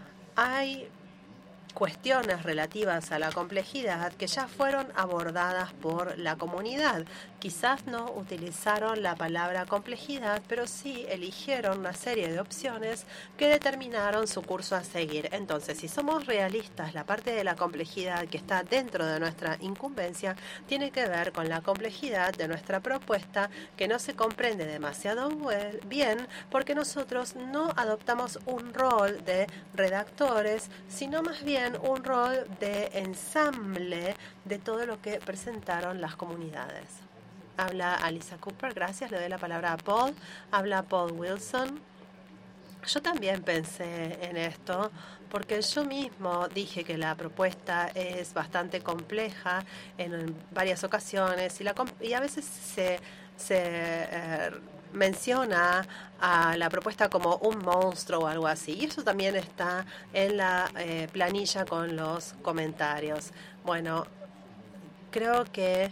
hay cuestiones relativas a la complejidad que ya fueron abordadas por la comunidad. Quizás no utilizaron la palabra complejidad, pero sí eligieron una serie de opciones que determinaron su curso a seguir. Entonces, si somos realistas, la parte de la complejidad que está dentro de nuestra incumbencia tiene que ver con la complejidad de nuestra propuesta, que no se comprende demasiado bien porque nosotros no adoptamos un rol de redactores, sino más bien un rol de ensamble de todo lo que presentaron las comunidades. Habla Alisa Cooper, gracias, le doy la palabra a Paul. Habla Paul Wilson. Yo también pensé en esto porque yo mismo dije que la propuesta es bastante compleja en varias ocasiones y, la, y a veces se, se eh, menciona a la propuesta como un monstruo o algo así. Y eso también está en la eh, planilla con los comentarios. Bueno, creo que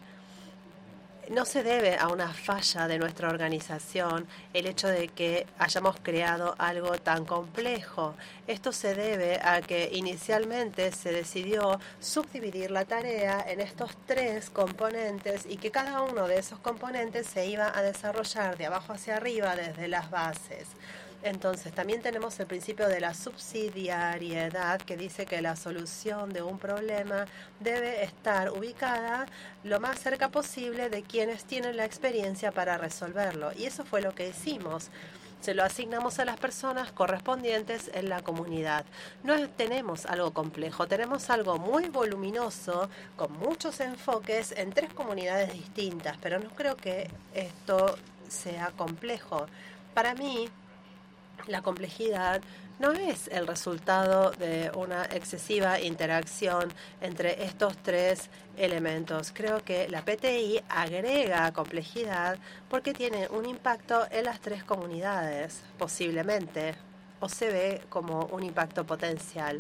no se debe a una falla de nuestra organización el hecho de que hayamos creado algo tan complejo. Esto se debe a que inicialmente se decidió subdividir la tarea en estos tres componentes y que cada uno de esos componentes se iba a desarrollar de abajo hacia arriba desde las bases. Entonces, también tenemos el principio de la subsidiariedad, que dice que la solución de un problema debe estar ubicada lo más cerca posible de quienes tienen la experiencia para resolverlo. Y eso fue lo que hicimos. Se lo asignamos a las personas correspondientes en la comunidad. No tenemos algo complejo, tenemos algo muy voluminoso, con muchos enfoques en tres comunidades distintas, pero no creo que esto sea complejo. Para mí, la complejidad no es el resultado de una excesiva interacción entre estos tres elementos. Creo que la P T I agrega complejidad porque tiene un impacto en las tres comunidades, posiblemente, o se ve como un impacto potencial.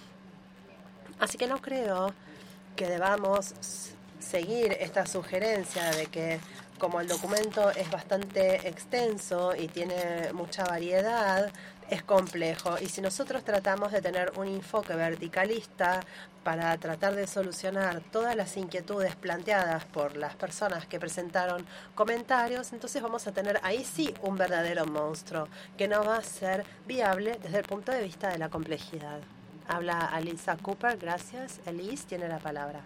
Así que no creo que debamos seguir esta sugerencia de que, como el documento es bastante extenso y tiene mucha variedad, es complejo. Y si nosotros tratamos de tener un enfoque verticalista para tratar de solucionar todas las inquietudes planteadas por las personas que presentaron comentarios, entonces vamos a tener ahí sí un verdadero monstruo que no va a ser viable desde el punto de vista de la complejidad. Habla Alisa Cooper, gracias. Elise tiene la palabra.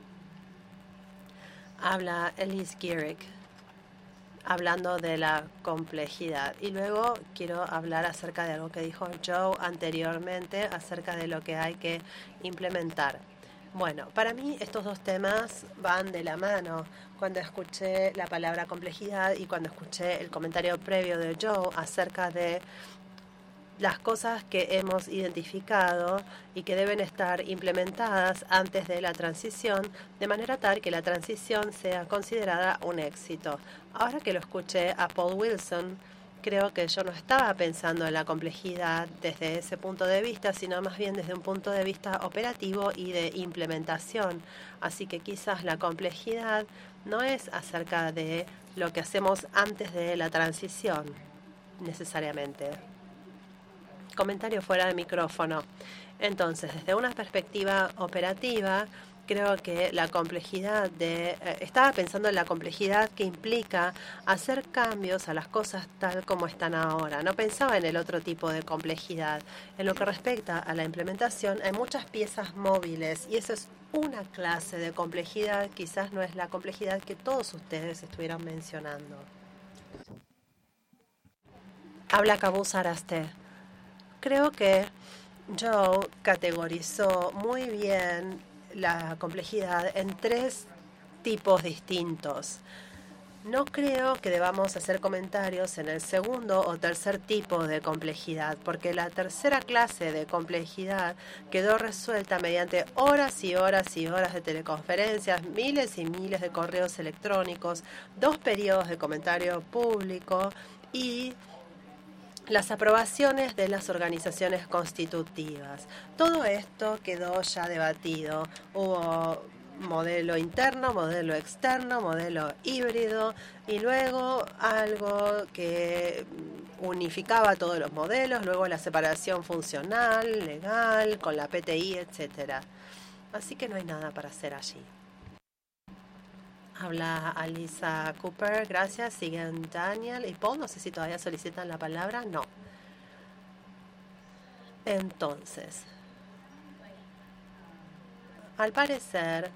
Habla Elise Gehrig, hablando de la complejidad. Y luego quiero hablar acerca de algo que dijo Joe anteriormente, acerca de lo que hay que implementar. Bueno, para mí estos dos temas van de la mano. Cuando escuché la palabra complejidad y cuando escuché el comentario previo de Joe acerca de las cosas que hemos identificado y que deben estar implementadas antes de la transición, de manera tal que la transición sea considerada un éxito. Ahora que lo escuché a Paul Wilson, creo que yo no estaba pensando en la complejidad desde ese punto de vista, sino más bien desde un punto de vista operativo y de implementación. Así que quizás la complejidad no es acerca de lo que hacemos antes de la transición, necesariamente. Comentario fuera de micrófono. Entonces, desde una perspectiva operativa, creo que la complejidad de... Eh, estaba pensando en la complejidad que implica hacer cambios a las cosas tal como están ahora. No pensaba en el otro tipo de complejidad. En lo que respecta a la implementación, hay muchas piezas móviles y eso es una clase de complejidad. Quizás no es la complejidad que todos ustedes estuvieran mencionando. Habla Cabuz Araste. Creo que Joe categorizó muy bien la complejidad en tres tipos distintos. No creo que debamos hacer comentarios en el segundo o tercer tipo de complejidad, porque la tercera clase de complejidad quedó resuelta mediante horas y horas y horas de teleconferencias, miles y miles de correos electrónicos, dos periodos de comentario público y las aprobaciones de las organizaciones constitutivas. Todo esto quedó ya debatido. Hubo modelo interno, modelo externo, modelo híbrido y luego algo que unificaba todos los modelos, luego la separación funcional, legal, con la P T I, etcétera. Así que no hay nada para hacer allí. Habla Alisa Cooper, gracias. Siguen Daniel y Paul. No sé si todavía solicitan la palabra. No. Entonces, al parecer,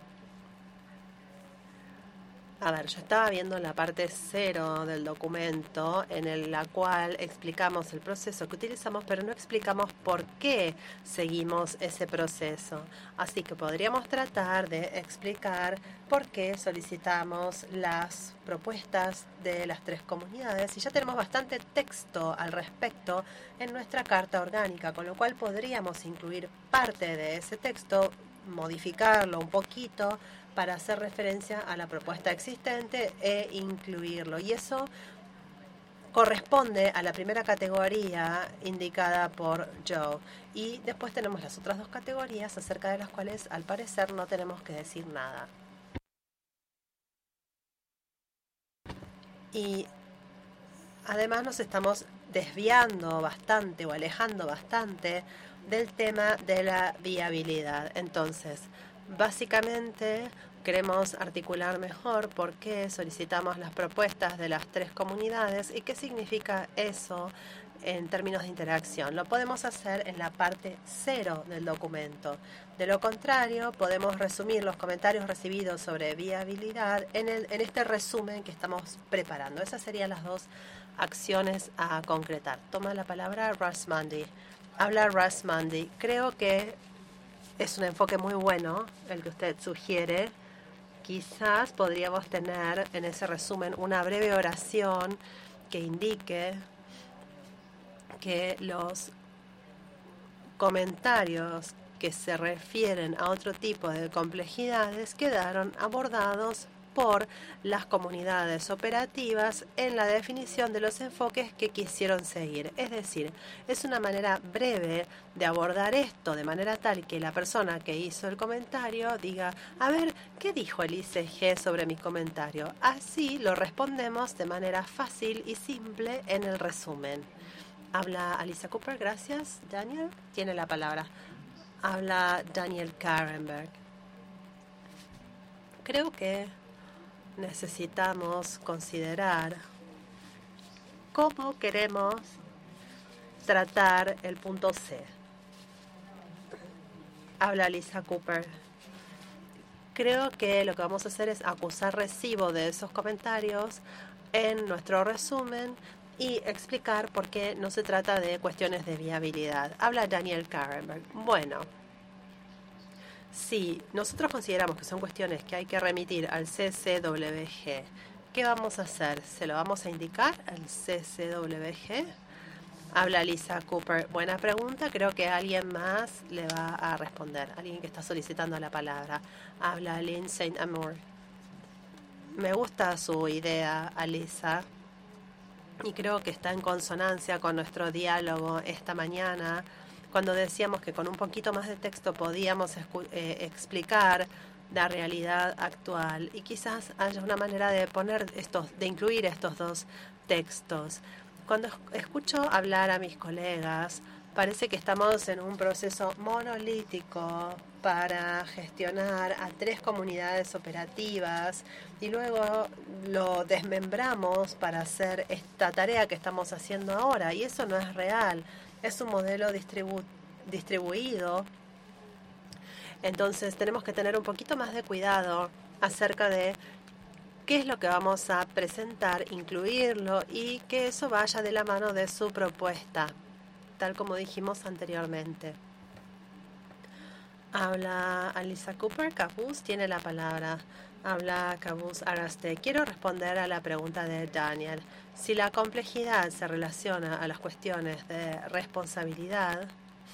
a ver, yo estaba viendo la parte cero del documento en el, la cual explicamos el proceso que utilizamos, pero no explicamos por qué seguimos ese proceso. Así que podríamos tratar de explicar por qué solicitamos las propuestas de las tres comunidades y ya tenemos bastante texto al respecto en nuestra carta orgánica, con lo cual podríamos incluir parte de ese texto, modificarlo un poquito para hacer referencia a la propuesta existente e incluirlo. Y eso corresponde a la primera categoría indicada por Joe. Y después tenemos las otras dos categorías acerca de las cuales al parecer no tenemos que decir nada. Y además nos estamos desviando bastante o alejando bastante del tema de la viabilidad. Entonces, básicamente queremos articular mejor por qué solicitamos las propuestas de las tres comunidades y qué significa eso en términos de interacción. Lo podemos hacer en la parte cero del documento. De lo contrario, podemos resumir los comentarios recibidos sobre viabilidad en, el, en este resumen que estamos preparando. Esas serían las dos acciones a concretar. Toma la palabra Russ Mundy. Habla Russ Mundy. Creo que es un enfoque muy bueno el que usted sugiere. Quizás podríamos tener en ese resumen una breve oración que indique que los comentarios que se refieren a otro tipo de complejidades quedaron abordados por las comunidades operativas en la definición de los enfoques que quisieron seguir. Es decir, es una manera breve de abordar esto de manera tal que la persona que hizo el comentario diga, a ver, ¿qué dijo el I C G sobre mi comentario? Así lo respondemos de manera fácil y simple en el resumen. Habla Alisa Cooper, gracias. Daniel tiene la palabra. Habla Daniel Karenberg. Creo que necesitamos considerar cómo queremos tratar el punto C. Habla Alisa Cooper. Creo que lo que vamos a hacer es acusar recibo de esos comentarios en nuestro resumen y explicar por qué no se trata de cuestiones de viabilidad. Habla Daniel Karenberg. Bueno, si nosotros consideramos que son cuestiones que hay que remitir al C C W G, ¿qué vamos a hacer? ¿Se lo vamos a indicar al C C W G? Habla Alisa Cooper. Buena pregunta. Creo que alguien más le va a responder. Alguien que está solicitando la palabra. Habla Lynn Saint Amour. Me gusta su idea, Alisa. Y creo que está en consonancia con nuestro diálogo esta mañana, cuando decíamos que con un poquito más de texto podíamos eh, explicar la realidad actual. Y quizás haya una manera de poner estos, de incluir estos dos textos. Cuando escucho hablar a mis colegas, parece que estamos en un proceso monolítico para gestionar a tres comunidades operativas y luego lo desmembramos para hacer esta tarea que estamos haciendo ahora. Y eso no es real, es un modelo distribu- distribuido. Entonces tenemos que tener un poquito más de cuidado acerca de qué es lo que vamos a presentar, incluirlo y que eso vaya de la mano de su propuesta, tal como dijimos anteriormente. Habla Alisa Cooper. Cabuz tiene la palabra. Habla Cabuz Araste. Quiero responder a la pregunta de Daniel. Si la complejidad se relaciona a las cuestiones de responsabilidad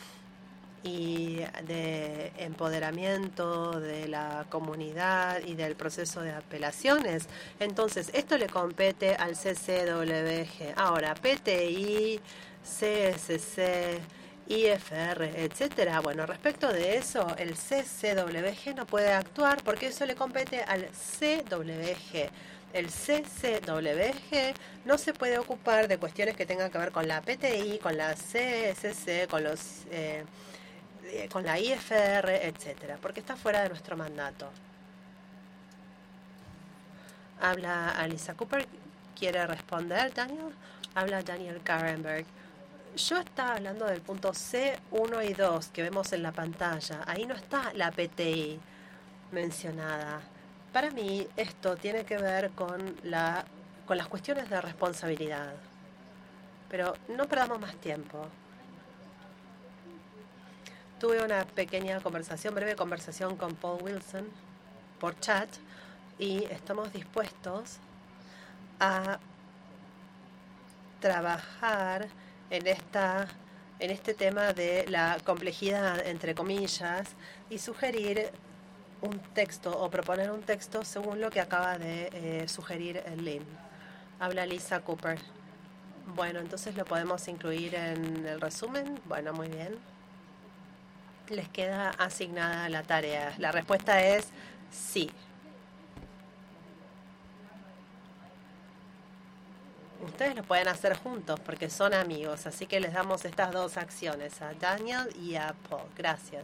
y de empoderamiento de la comunidad y del proceso de apelaciones, entonces esto le compete al C C W G. Ahora, P T I, C S C, I F R, etcétera. Bueno, respecto de eso, el C C W G no puede actuar porque eso le compete al C W G. El C C W G no se puede ocupar de cuestiones que tengan que ver con la P T I, con la C S C, con los eh, con la I F R, etcétera, porque está fuera de nuestro mandato. Habla Alisa Cooper. ¿Quiere responder, Daniel? Habla Daniel Karenberg. Yo estaba hablando del punto C uno y dos que vemos en la pantalla. Ahí no está la P T I mencionada. Para mí esto tiene que ver con, la, con las cuestiones de responsabilidad. Pero no perdamos más tiempo. Tuve una pequeña conversación, breve conversación con Paul Wilson por chat y estamos dispuestos a trabajar en esta en este tema de la complejidad, entre comillas, y sugerir un texto o proponer un texto según lo que acaba de eh, sugerir Lynn. Habla Alisa Cooper. Bueno, entonces lo podemos incluir en el resumen. Bueno, muy bien. Les queda asignada la tarea. La respuesta es sí. Ustedes lo pueden hacer juntos porque son amigos, así que les damos estas dos acciones, a Daniel y a Paul. Gracias.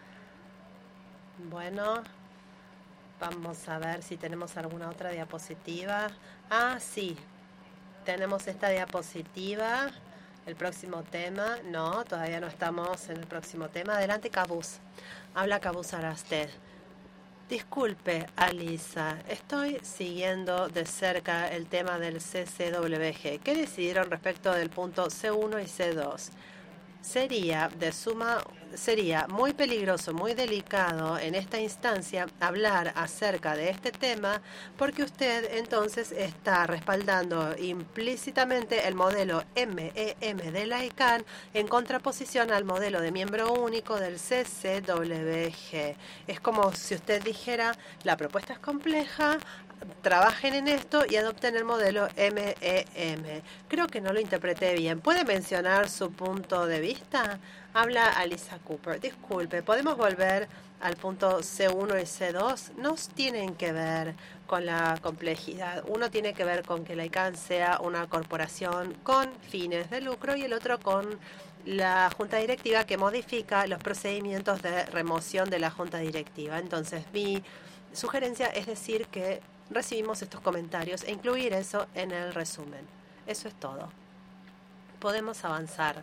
Bueno, vamos a ver si tenemos alguna otra diapositiva. Ah, sí. Tenemos esta diapositiva. El próximo tema. No, todavía no estamos en el próximo tema. Adelante, Cabuz. Habla Cabuz Araste. Disculpe, Alisa, estoy siguiendo de cerca el tema del C C W G. ¿Qué decidieron respecto del punto C uno y C dos? Sería de suma, sería muy peligroso, muy delicado en esta instancia hablar acerca de este tema porque usted entonces está respaldando implícitamente el modelo M E M de la I C A N en contraposición al modelo de miembro único del C C W G. Es como si usted dijera, la propuesta es compleja, trabajen en esto y adopten el modelo M E M. Creo que no lo interpreté bien. ¿Puede mencionar su punto de vista? Habla Alisa Lisa Cooper, disculpe, ¿podemos volver al punto C uno y C dos? No tienen que ver con la complejidad. Uno tiene que ver con que la ICANN sea una corporación con fines de lucro y el otro con la junta directiva que modifica los procedimientos de remoción de la junta directiva. Entonces, mi sugerencia es decir que recibimos estos comentarios e incluir eso en el resumen. Eso es todo. Podemos avanzar.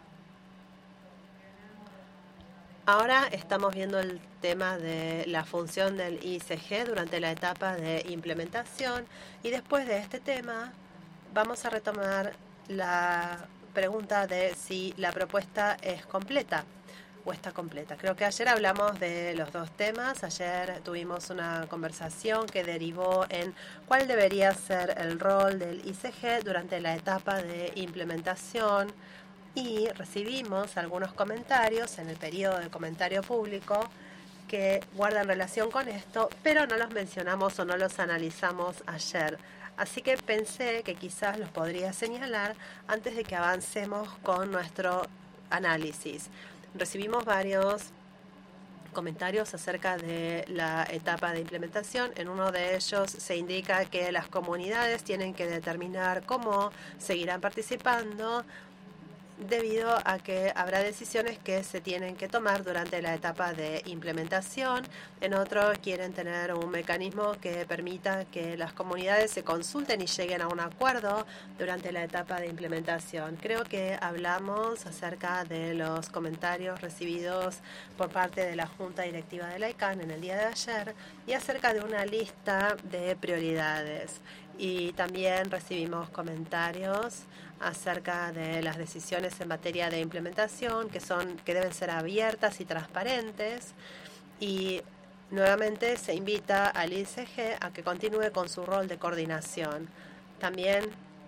Ahora estamos viendo el tema de la función del I C G durante la etapa de implementación y después de este tema vamos a retomar la pregunta de si la propuesta es completa o está completa. Creo que ayer hablamos de los dos temas. Ayer tuvimos una conversación que derivó en cuál debería ser el rol del I C G durante la etapa de implementación. Y recibimos algunos comentarios en el periodo de comentario público que guardan relación con esto, pero no los mencionamos o no los analizamos ayer. Así que pensé que quizás los podría señalar antes de que avancemos con nuestro análisis. Recibimos varios comentarios acerca de la etapa de implementación. En uno de ellos se indica que las comunidades tienen que determinar cómo seguirán participando, debido a que habrá decisiones que se tienen que tomar durante la etapa de implementación. En otro quieren tener un mecanismo que permita que las comunidades se consulten y lleguen a un acuerdo durante la etapa de implementación. Creo que hablamos acerca de los comentarios recibidos por parte de la Junta Directiva de la ICANN en el día de ayer y acerca de una lista de prioridades. Y también recibimos comentarios acerca de las decisiones en materia de implementación que son que deben ser abiertas y transparentes, y nuevamente se invita al I C G a que continúe con su rol de coordinación. También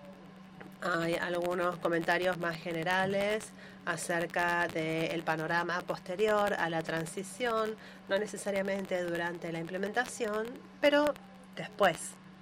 hay algunos comentarios más generales acerca del panorama posterior a la transición, no necesariamente durante la implementación, pero después.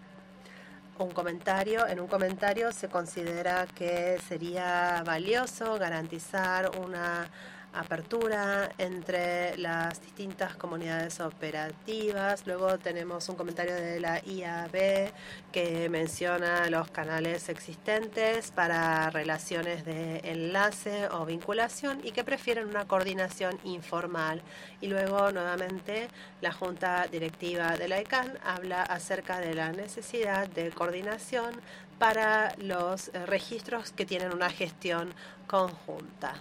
Un comentario, en un comentario se considera que sería valioso garantizar una apertura entre las distintas comunidades operativas. Luego tenemos un comentario de la I A B que menciona los canales existentes para relaciones de enlace o vinculación y que prefieren una coordinación informal. Y luego nuevamente la Junta Directiva de la ICANN habla acerca de la necesidad de coordinación para los eh, registros que tienen una gestión conjunta.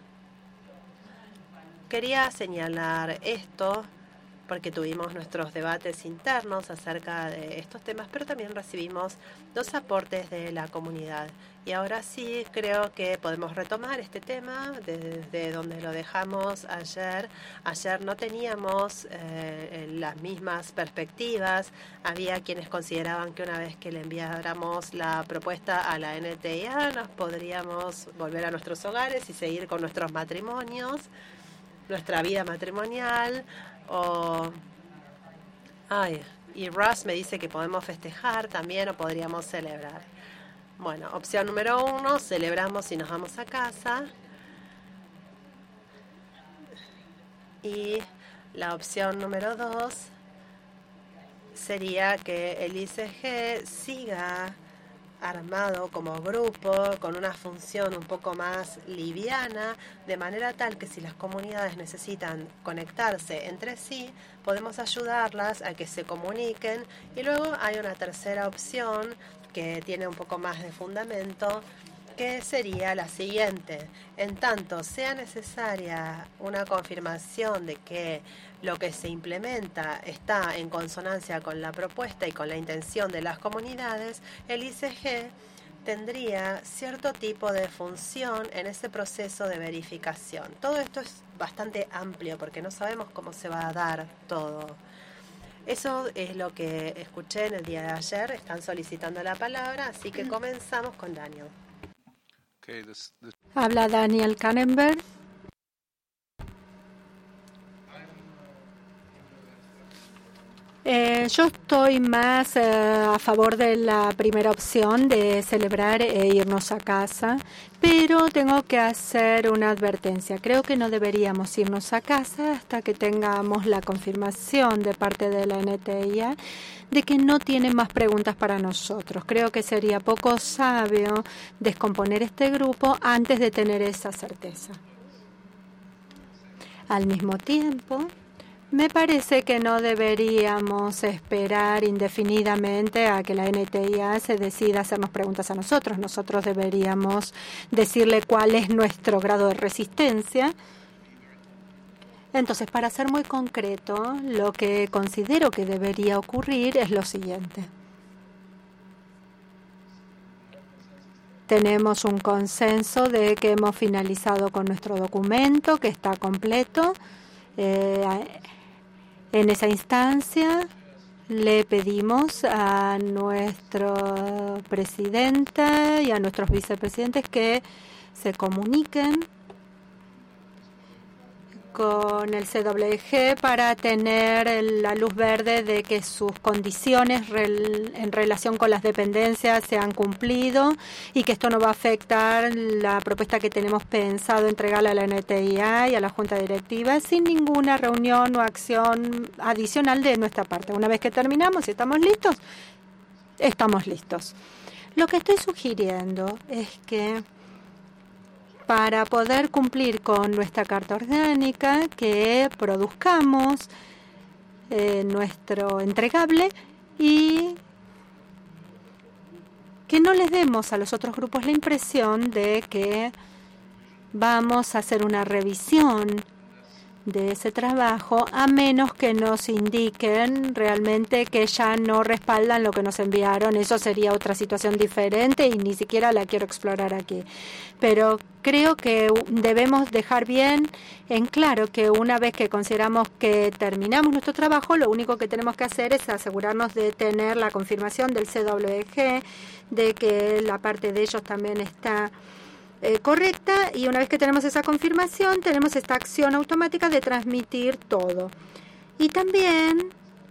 Quería señalar esto porque tuvimos nuestros debates internos acerca de estos temas, pero también recibimos dos aportes de la comunidad. Y ahora sí creo que podemos retomar este tema desde donde lo dejamos ayer. Ayer no teníamos eh, las mismas perspectivas. Había quienes consideraban que una vez que le enviáramos la propuesta a la N T I A nos podríamos volver a nuestros hogares y seguir con nuestros matrimonios, nuestra vida matrimonial, o ay, y Russ me dice que podemos festejar también o podríamos celebrar. Bueno, opción número uno, celebramos y nos vamos a casa. Y la opción número dos sería que el I C G siga armado como grupo, con una función un poco más liviana, de manera tal que si las comunidades necesitan conectarse entre sí, podemos ayudarlas a que se comuniquen. Y luego hay una tercera opción que tiene un poco más de fundamento, que sería la siguiente: en tanto sea necesaria una confirmación de que lo que se implementa está en consonancia con la propuesta y con la intención de las comunidades, el I C G tendría cierto tipo de función en ese proceso de verificación. Todo esto es bastante amplio porque no sabemos cómo se va a dar todo. Eso es lo que escuché en el día de ayer. Están solicitando la palabra, así que comenzamos con Daniel. Okay, this, this... Habla Daniel Kannenberg. Eh, yo estoy más eh, a favor de la primera opción de celebrar e irnos a casa, pero tengo que hacer una advertencia. Creo que no deberíamos irnos a casa hasta que tengamos la confirmación de parte de la N T I A de que no tiene más preguntas para nosotros. Creo que sería poco sabio descomponer este grupo antes de tener esa certeza. Al mismo tiempo, me parece que no deberíamos esperar indefinidamente a que la N T I A se decida hacernos preguntas a nosotros. Nosotros deberíamos decirle cuál es nuestro grado de resistencia. Entonces, para ser muy concreto, lo que considero que debería ocurrir es lo siguiente. Tenemos un consenso de que hemos finalizado con nuestro documento, que está completo. Eh, En esa instancia, le pedimos a nuestro presidente y a nuestros vicepresidentes que se comuniquen con el C W G para tener la luz verde de que sus condiciones rel- en relación con las dependencias se han cumplido y que esto no va a afectar la propuesta que tenemos pensado entregarle a la N T I A y a la Junta Directiva sin ninguna reunión o acción adicional de nuestra parte. Una vez que terminamos y estamos listos, estamos listos. Lo que estoy sugiriendo es que para poder cumplir con nuestra carta orgánica, que produzcamos eh, nuestro entregable y que no les demos a los otros grupos la impresión de que vamos a hacer una revisión de ese trabajo, a menos que nos indiquen realmente que ya no respaldan lo que nos enviaron. Eso sería otra situación diferente y ni siquiera la quiero explorar aquí. Pero creo que debemos dejar bien en claro que una vez que consideramos que terminamos nuestro trabajo, lo único que tenemos que hacer es asegurarnos de tener la confirmación del C W G, de que la parte de ellos también está Eh, correcta, y una vez que tenemos esa confirmación, tenemos esta acción automática de transmitir todo. Y también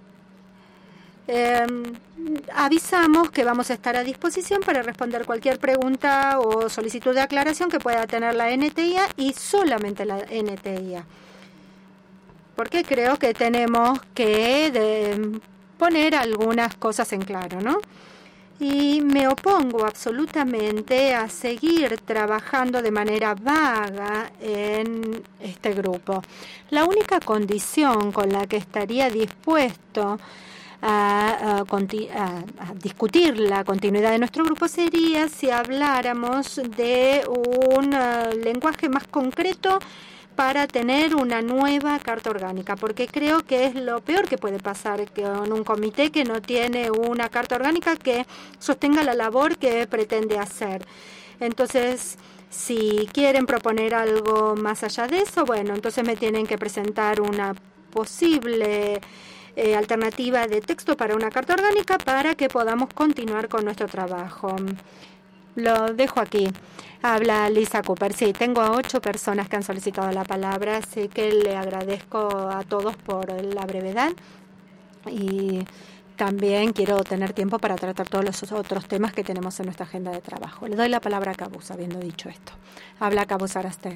eh, avisamos que vamos a estar a disposición para responder cualquier pregunta o solicitud de aclaración que pueda tener la N T I A y solamente la N T I A. Porque creo que tenemos que de, poner algunas cosas en claro, ¿no? Y me opongo absolutamente a seguir trabajando de manera vaga en este grupo. La única condición con la que estaría dispuesto a, a, a, a discutir la continuidad de nuestro grupo sería si habláramos de un uh, lenguaje más concreto para tener una nueva carta orgánica, porque creo que es lo peor que puede pasar con un comité que no tiene una carta orgánica que sostenga la labor que pretende hacer. Entonces, si quieren proponer algo más allá de eso, bueno, entonces me tienen que presentar una posible eh, alternativa de texto para una carta orgánica para que podamos continuar con nuestro trabajo. Lo dejo aquí. Habla Lisa Cooper. Sí, tengo a ocho personas que han solicitado la palabra, así que le agradezco a todos por la brevedad y también quiero tener tiempo para tratar todos los otros temas que tenemos en nuestra agenda de trabajo. Le doy la palabra a Cabuz, habiendo dicho esto. Habla Cabuz Arasteg.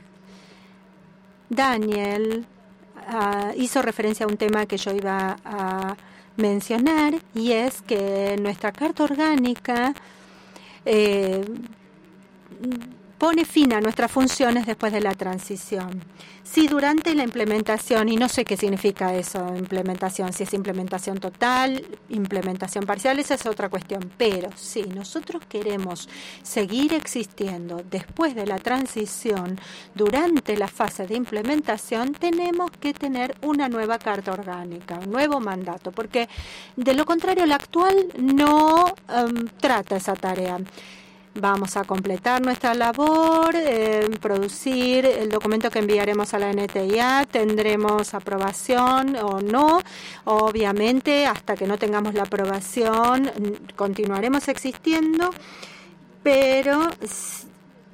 Daniel uh, hizo referencia a un tema que yo iba a mencionar, y es que nuestra carta orgánica Eh, pone fin a nuestras funciones después de la transición. Si durante la implementación, y no sé qué significa eso, implementación, si es implementación total, implementación parcial, esa es otra cuestión, pero si nosotros queremos seguir existiendo después de la transición, durante la fase de implementación, tenemos que tener una nueva carta orgánica, un nuevo mandato, porque de lo contrario la actual no um, trata esa tarea. Vamos a completar nuestra labor, eh, producir el documento que enviaremos a la N T I A, tendremos aprobación o no. Obviamente, hasta que no tengamos la aprobación, continuaremos existiendo, pero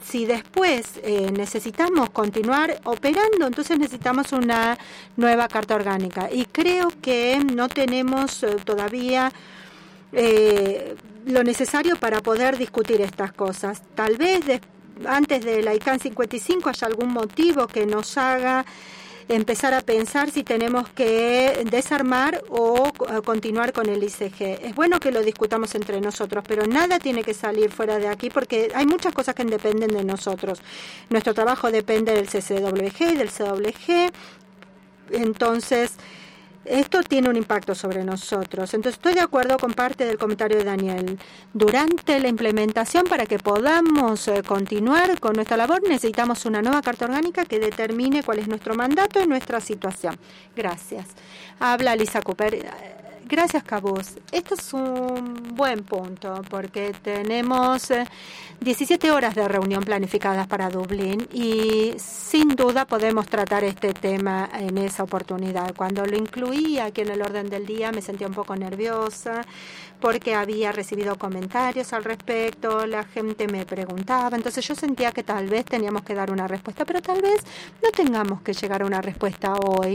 si después eh, necesitamos continuar operando, entonces necesitamos una nueva carta orgánica. Y creo que no tenemos eh, todavía eh, lo necesario para poder discutir estas cosas. Tal vez de, antes de la I C A N cincuenta y cinco haya algún motivo que nos haga empezar a pensar si tenemos que desarmar o continuar con el I C G. Es bueno que lo discutamos entre nosotros, pero nada tiene que salir fuera de aquí porque hay muchas cosas que dependen de nosotros. Nuestro trabajo depende del C C W G y del C W G. Entonces, esto tiene un impacto sobre nosotros. Entonces, estoy de acuerdo con parte del comentario de Daniel. Durante la implementación, para que podamos eh, continuar con nuestra labor, necesitamos una nueva carta orgánica que determine cuál es nuestro mandato y nuestra situación. Gracias. Habla Lisa Cooper. Gracias, Cabuz. Esto es un buen punto porque tenemos eh, diecisiete horas de reunión planificadas para Dublín y sin duda podemos tratar este tema en esa oportunidad. Cuando lo incluí aquí en el orden del día me sentía un poco nerviosa porque había recibido comentarios al respecto, la gente me preguntaba, entonces yo sentía que tal vez teníamos que dar una respuesta, pero tal vez no tengamos que llegar a una respuesta hoy.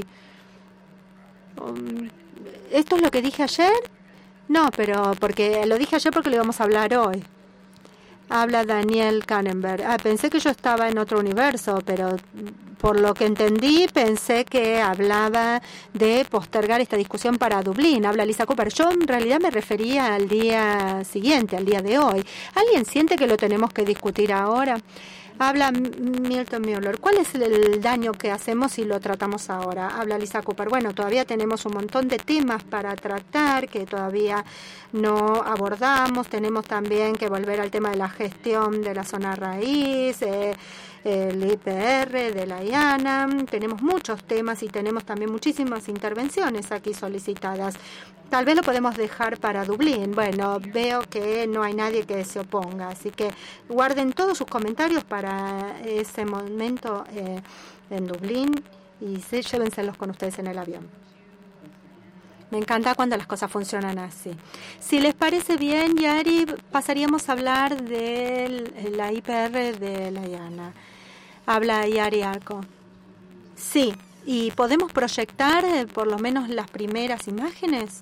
Um, ¿Esto es lo que dije ayer? No, pero porque lo dije ayer porque lo íbamos a hablar hoy. Habla Daniel Kannenberg. Ah, pensé que yo estaba en otro universo, pero por lo que entendí, pensé que hablaba de postergar esta discusión para Dublín. Habla Lisa Cooper. Yo en realidad me refería al día siguiente, al día de hoy. ¿Alguien siente que lo tenemos que discutir ahora? Habla Milton Mueller. ¿Cuál es el daño que hacemos si lo tratamos ahora? Habla Lisa Cooper. Bueno, todavía tenemos un montón de temas para tratar que todavía no abordamos. Tenemos también que volver al tema de la gestión de la zona raíz, eh, el I P R de la I A N A. Tenemos muchos temas y tenemos también muchísimas intervenciones aquí solicitadas. Tal vez lo podemos dejar para Dublín. Bueno, veo que no hay nadie que se oponga, así que guarden todos sus comentarios para ese momento eh, en Dublín y sí, llévenselos con ustedes en el avión. Me encanta cuando las cosas funcionan así. Si les parece bien, Yari, pasaríamos a hablar de la I P R de la I A N A. Habla Yari Arco. Sí, y podemos proyectar eh, por lo menos las primeras imágenes.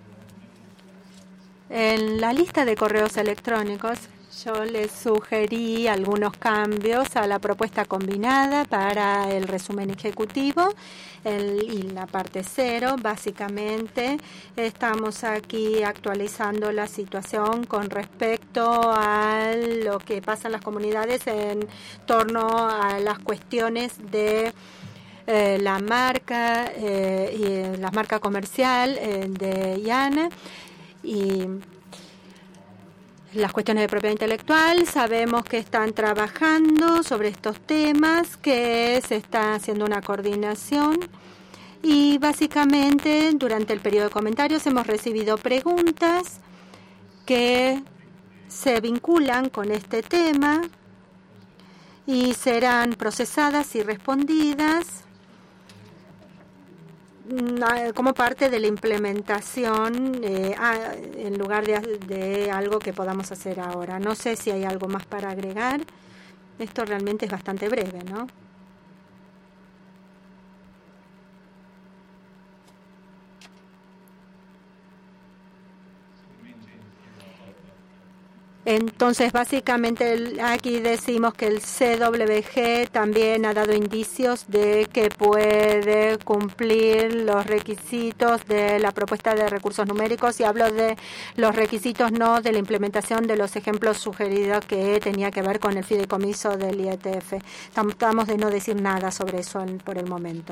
En la lista de correos electrónicos yo les sugerí algunos cambios a la propuesta combinada para el resumen ejecutivo el, y la parte cero. Básicamente estamos aquí actualizando la situación con respecto a lo que pasa en las comunidades en torno a las cuestiones de eh, la marca eh, y la marca comercial eh, de I A N A. Y las cuestiones de propiedad intelectual, sabemos que están trabajando sobre estos temas, que se está haciendo una coordinación y básicamente durante el periodo de comentarios hemos recibido preguntas que se vinculan con este tema y serán procesadas y respondidas como parte de la implementación eh, a, en lugar de, de algo que podamos hacer ahora. No sé si hay algo más para agregar. Esto realmente es bastante breve, ¿no? Entonces, básicamente aquí decimos que el C W G también ha dado indicios de que puede cumplir los requisitos de la propuesta de recursos numéricos y hablo de los requisitos, no de la implementación de los ejemplos sugeridos que tenía que ver con el fideicomiso del I E T F. Tratamos de no decir nada sobre eso por el momento.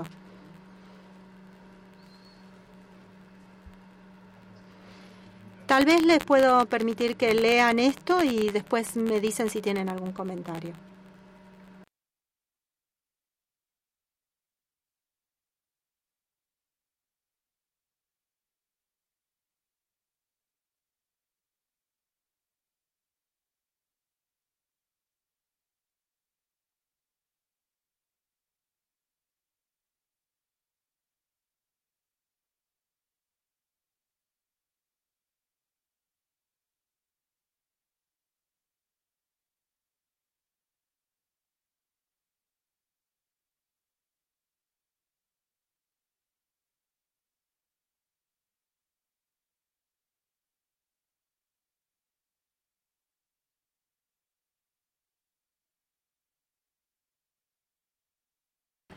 Tal vez les puedo permitir que lean esto y después me dicen si tienen algún comentario.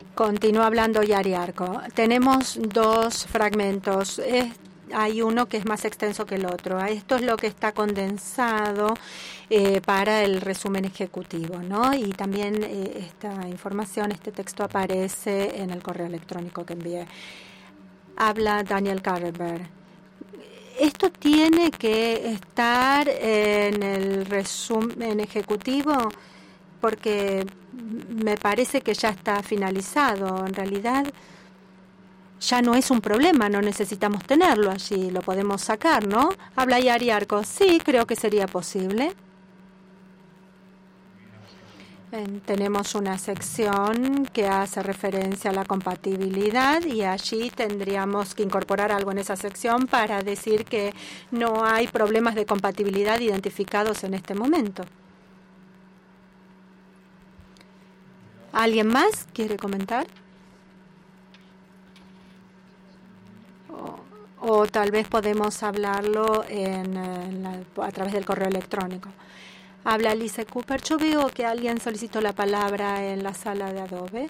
Continúa hablando Yari Arco. Tenemos dos fragmentos. Es, hay uno que es más extenso que el otro. Esto es lo que está condensado eh, para el resumen ejecutivo, ¿no? Y también eh, esta información, este texto aparece en el correo electrónico que envié. Habla Daniel Carver. Esto tiene que estar en el resumen ejecutivo porque me parece que ya está finalizado. En realidad ya no es un problema, no necesitamos tenerlo allí, lo podemos sacar, ¿no? Habla Yari Arco. Sí, creo que sería posible. Eh, tenemos una sección que hace referencia a la compatibilidad y allí tendríamos que incorporar algo en esa sección para decir que no hay problemas de compatibilidad identificados en este momento. ¿Alguien más quiere comentar? O, o tal vez podemos hablarlo en, en la, a través del correo electrónico. Habla Alice Cooper. Yo veo que alguien solicitó la palabra en la sala de Adobe.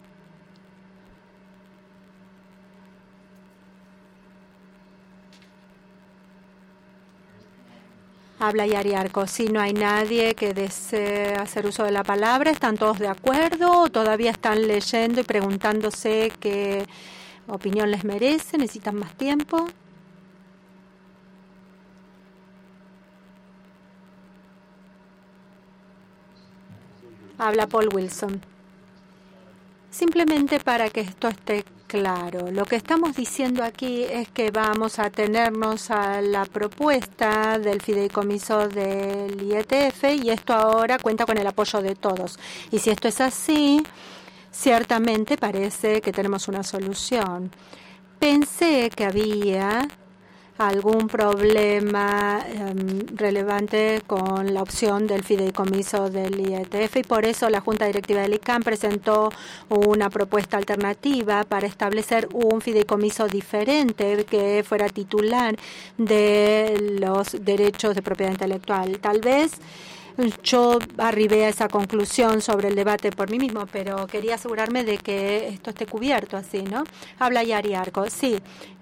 Habla Yari Arco. Si no hay nadie que desee hacer uso de la palabra, ¿están todos de acuerdo o todavía están leyendo y preguntándose qué opinión les merece? ¿Necesitan más tiempo? Habla Paul Wilson. Simplemente para que esto esté claro, lo que estamos diciendo aquí es que vamos a atenernos a la propuesta del fideicomiso del I E T F y esto ahora cuenta con el apoyo de todos. Y si esto es así, ciertamente parece que tenemos una solución. Pensé que había algún problema eh, relevante con la opción del fideicomiso del I E T F y por eso la Junta Directiva del I C A M presentó una propuesta alternativa para establecer un fideicomiso diferente que fuera titular de los derechos de propiedad intelectual. Tal vez yo arribé a esa conclusión sobre el debate por mí mismo, pero quería asegurarme de que esto esté cubierto así, ¿no? Habla Yari Arco. Sí.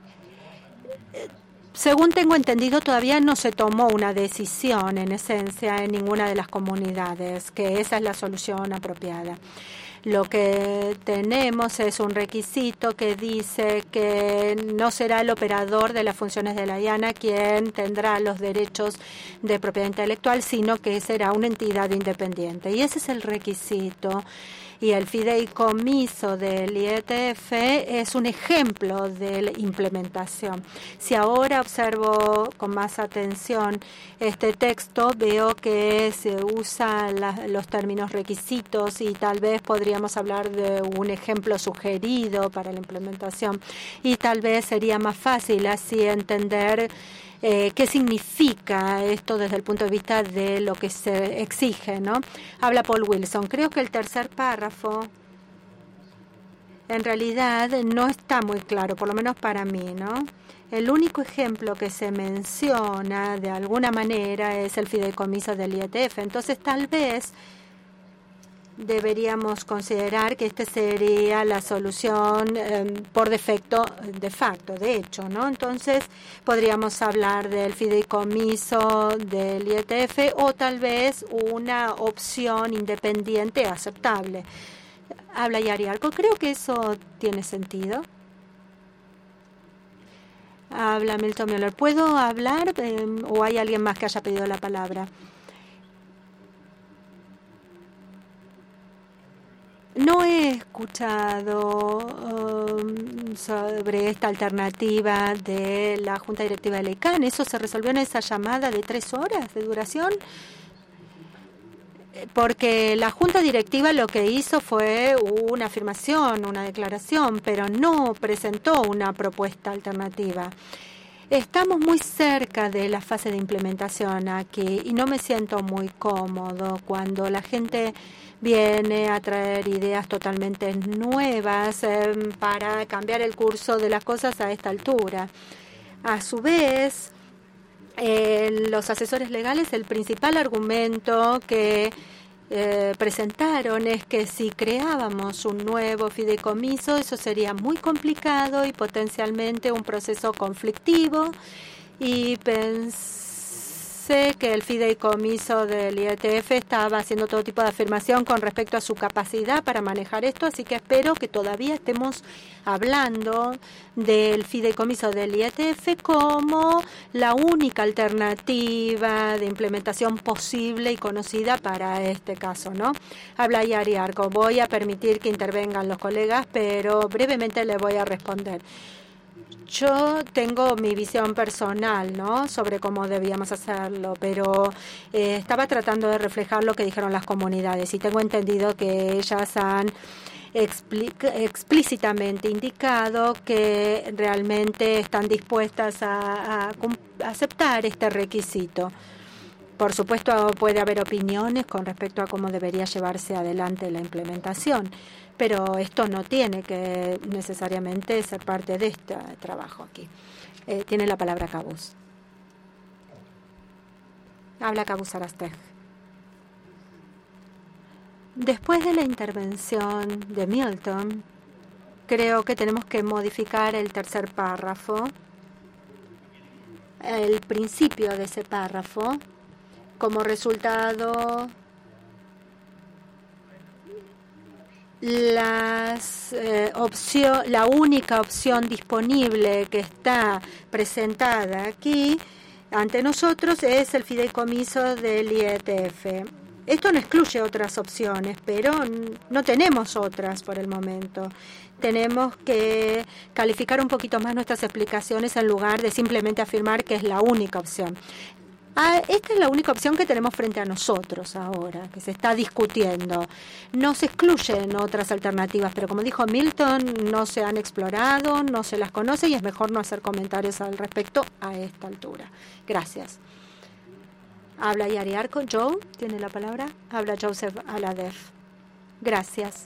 Según tengo entendido, todavía no se tomó una decisión en esencia en ninguna de las comunidades, que esa es la solución apropiada. Lo que tenemos es un requisito que dice que no será el operador de las funciones de la I A N A quien tendrá los derechos de propiedad intelectual, sino que será una entidad independiente. Y ese es el requisito. Y el fideicomiso del I E T F es un ejemplo de la implementación. Si ahora observo con más atención este texto, veo que se usan la, los términos requisitos y tal vez podríamos hablar de un ejemplo sugerido para la implementación. Y tal vez sería más fácil así entender Eh, ¿qué significa esto desde el punto de vista de lo que se exige, ¿no? Habla Paul Wilson. Creo que el tercer párrafo en realidad no está muy claro, por lo menos para mí, ¿no? El único ejemplo que se menciona de alguna manera es el fideicomiso del I E T F. Entonces, tal vez deberíamos considerar que esta sería la solución eh, por defecto, de facto, de hecho, ¿no? Entonces, podríamos hablar del fideicomiso del I E T F o tal vez una opción independiente aceptable. Habla Yari Arco. Creo que eso tiene sentido. Habla Milton Mueller. ¿Puedo hablar eh, o hay alguien más que haya pedido la palabra? No he escuchado um, sobre esta alternativa de la Junta Directiva del I C A M. ¿Eso se resolvió en esa llamada de tres horas de duración? Porque la Junta Directiva lo que hizo fue una afirmación, una declaración, pero no presentó una propuesta alternativa. Estamos muy cerca de la fase de implementación aquí y no me siento muy cómodo cuando la gente viene a traer ideas totalmente nuevas eh, para cambiar el curso de las cosas a esta altura. A su vez, eh, los asesores legales, el principal argumento que eh, presentaron es que si creábamos un nuevo fideicomiso, eso sería muy complicado y potencialmente un proceso conflictivo, y pensé que el fideicomiso del I E T F estaba haciendo todo tipo de afirmación con respecto a su capacidad para manejar esto, así que espero que todavía estemos hablando del fideicomiso del I E T F como la única alternativa de implementación posible y conocida para este caso, ¿no? Habla Yari Arco. Voy a permitir que intervengan los colegas, pero brevemente le voy a responder. Yo tengo mi visión personal, ¿no?, sobre cómo debíamos hacerlo, pero eh, estaba tratando de reflejar lo que dijeron las comunidades y tengo entendido que ellas han explícitamente indicado que realmente están dispuestas a, a, a aceptar este requisito. Por supuesto, puede haber opiniones con respecto a cómo debería llevarse adelante la implementación, pero esto no tiene que necesariamente ser parte de este trabajo aquí. Eh, tiene la palabra Cabuz. Habla Cabuz Arastej. Después de la intervención de Milton, creo que tenemos que modificar el tercer párrafo, el principio de ese párrafo. Como resultado, las, eh, opción, la única opción disponible que está presentada aquí ante nosotros es el fideicomiso del I E T F. Esto no excluye otras opciones, pero no tenemos otras por el momento. Tenemos que calificar un poquito más nuestras explicaciones en lugar de simplemente afirmar que es la única opción. Ah, esta es la única opción que tenemos frente a nosotros ahora, que se está discutiendo. No se excluyen otras alternativas, pero como dijo Milton, no se han explorado, no se las conoce y es mejor no hacer comentarios al respecto a esta altura. Gracias. Habla Yari Arco. Joe, ¿tiene la palabra? Habla Joseph Aladev. Gracias.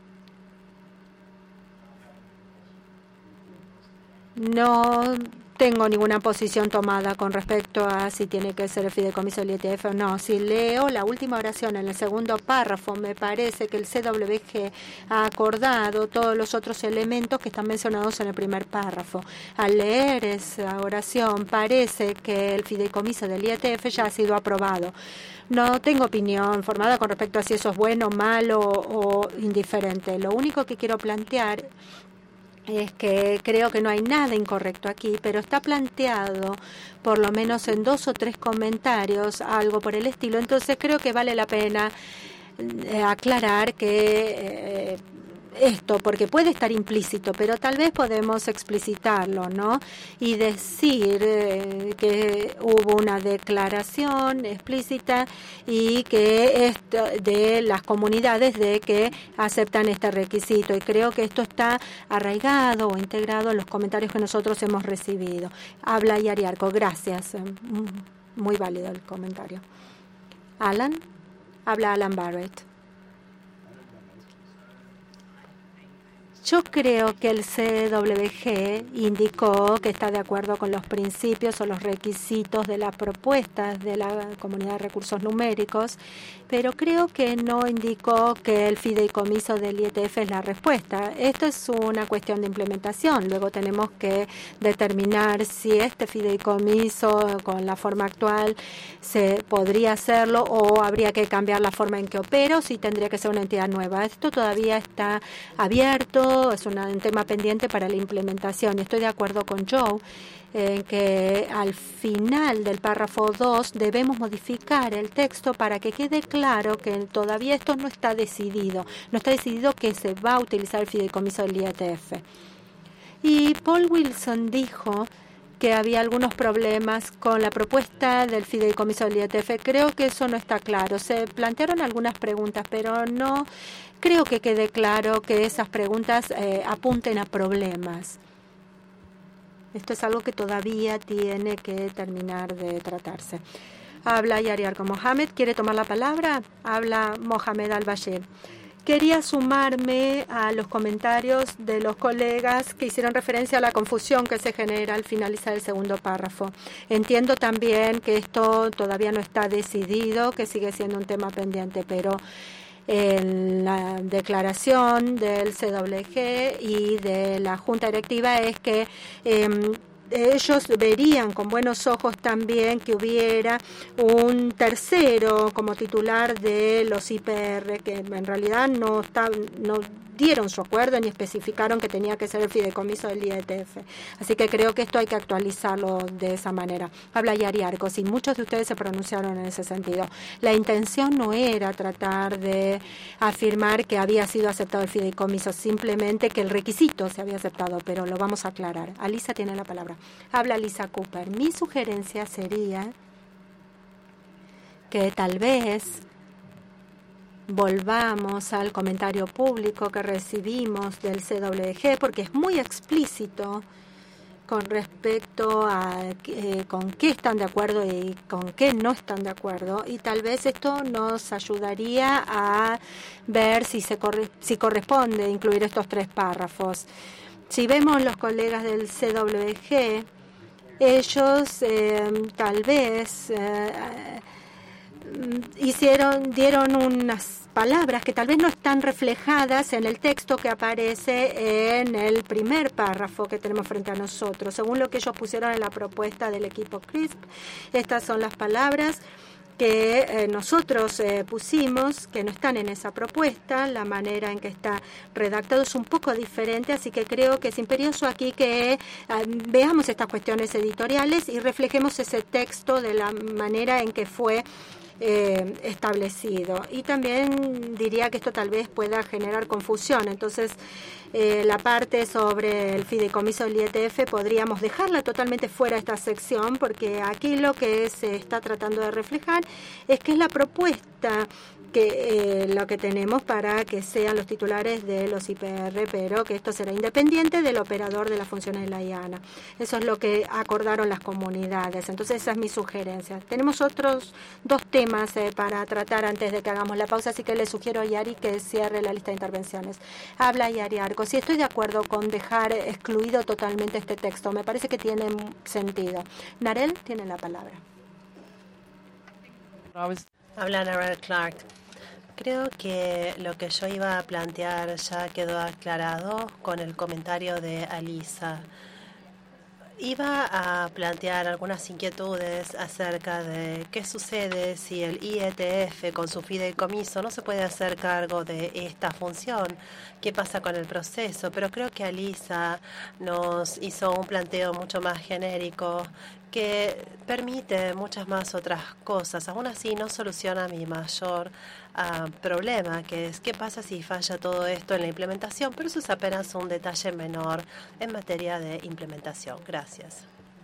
No tengo ninguna posición tomada con respecto a si tiene que ser el fideicomiso del I E T F o no. Si leo la última oración en el segundo párrafo, me parece que el C W G ha acordado todos los otros elementos que están mencionados en el primer párrafo. Al leer esa oración, parece que el fideicomiso del I E T F ya ha sido aprobado. No tengo opinión formada con respecto a si eso es bueno, malo o indiferente. Lo único que quiero plantear es que creo que no hay nada incorrecto aquí, pero está planteado por lo menos en dos o tres comentarios algo por el estilo. Entonces creo que vale la pena eh, aclarar que eh, esto, porque puede estar implícito, pero tal vez podemos explicitarlo, ¿no? Y decir eh, que hubo una declaración explícita y que esto de las comunidades de que aceptan este requisito. Y creo que esto está arraigado o integrado en los comentarios que nosotros hemos recibido. Habla Yari Arco. Gracias. Muy válido el comentario. Alan. Habla Alan Barrett. Yo creo que el C W G indicó que está de acuerdo con los principios o los requisitos de las propuestas de la Comunidad de Recursos Numéricos, pero creo que no indicó que el fideicomiso del I E T F es la respuesta. Esto es una cuestión de implementación. Luego tenemos que determinar si este fideicomiso con la forma actual se podría hacerlo o habría que cambiar la forma en que opera o si tendría que ser una entidad nueva. Esto todavía está abierto. Es una, un tema pendiente para la implementación. Estoy de acuerdo con Joe en que al final del párrafo dos debemos modificar el texto para que quede claro que todavía esto no está decidido. No está decidido que se va a utilizar el fideicomiso del I E T F. Y Paul Wilson dijo que había algunos problemas con la propuesta del fideicomiso del I E T F. Creo que eso no está claro. Se plantearon algunas preguntas, pero no creo que quede claro que esas preguntas eh, apunten a problemas. Esto es algo que todavía tiene que terminar de tratarse. Habla Yari Arco. Mohamed, ¿quiere tomar la palabra? Habla Mohamed Al-Bashir. Quería sumarme a los comentarios de los colegas que hicieron referencia a la confusión que se genera al finalizar el segundo párrafo. Entiendo también que esto todavía no está decidido, que sigue siendo un tema pendiente, pero en la declaración del C W G y de la Junta Directiva es que eh, ellos verían con buenos ojos también que hubiera un tercero como titular de los I P R, que en realidad no, está, no dieron su acuerdo ni especificaron que tenía que ser el fideicomiso del I E T F. Así que creo que esto hay que actualizarlo de esa manera. Habla Yari Arcos y muchos de ustedes se pronunciaron en ese sentido. La intención no era tratar de afirmar que había sido aceptado el fideicomiso, simplemente que el requisito se había aceptado, pero lo vamos a aclarar. Alisa tiene la palabra. Habla Lisa Cooper. Mi sugerencia sería que tal vez volvamos al comentario público que recibimos del C W G, porque es muy explícito con respecto a eh, con qué están de acuerdo y con qué no están de acuerdo, y tal vez esto nos ayudaría a ver si, se corre, si corresponde incluir estos tres párrafos. Si vemos los colegas del C W G, ellos eh, tal vez eh, hicieron, dieron unas palabras que tal vez no están reflejadas en el texto que aparece en el primer párrafo que tenemos frente a nosotros. Según lo que ellos pusieron en la propuesta del equipo CRISP, estas son las palabras que eh, nosotros eh, pusimos, que no están en esa propuesta. La manera en que está redactado es un poco diferente, así que creo que es imperioso aquí que eh, veamos estas cuestiones editoriales y reflejemos ese texto de la manera en que fue Eh, establecido. Y también diría que esto tal vez pueda generar confusión. Entonces, eh, la parte sobre el fideicomiso del I E T F podríamos dejarla totalmente fuera de esta sección, porque aquí lo que se está tratando de reflejar es que es la propuesta que eh, lo que tenemos para que sean los titulares de los I P R, pero que esto será independiente del operador de las funciones de la I A N A. Eso es lo que acordaron las comunidades. Entonces esa es mi sugerencia. Tenemos otros dos temas eh, para tratar antes de que hagamos la pausa, así que le sugiero a Yari que cierre la lista de intervenciones. Habla Yari Arcos. Sí, estoy de acuerdo con dejar excluido totalmente este texto. Me parece que tiene sentido. Narel tiene la palabra. Habla Narel Clark. Creo que lo que yo iba a plantear ya quedó aclarado con el comentario de Alisa. Iba a plantear algunas inquietudes acerca de qué sucede si el I E T F con su fideicomiso no se puede hacer cargo de esta función, qué pasa con el proceso, pero creo que Alisa nos hizo un planteo mucho más genérico que permite muchas más otras cosas. Aún así no soluciona mi mayor uh, problema, que es qué pasa si falla todo esto en la implementación, pero eso es apenas un detalle menor en materia de implementación. Gracias.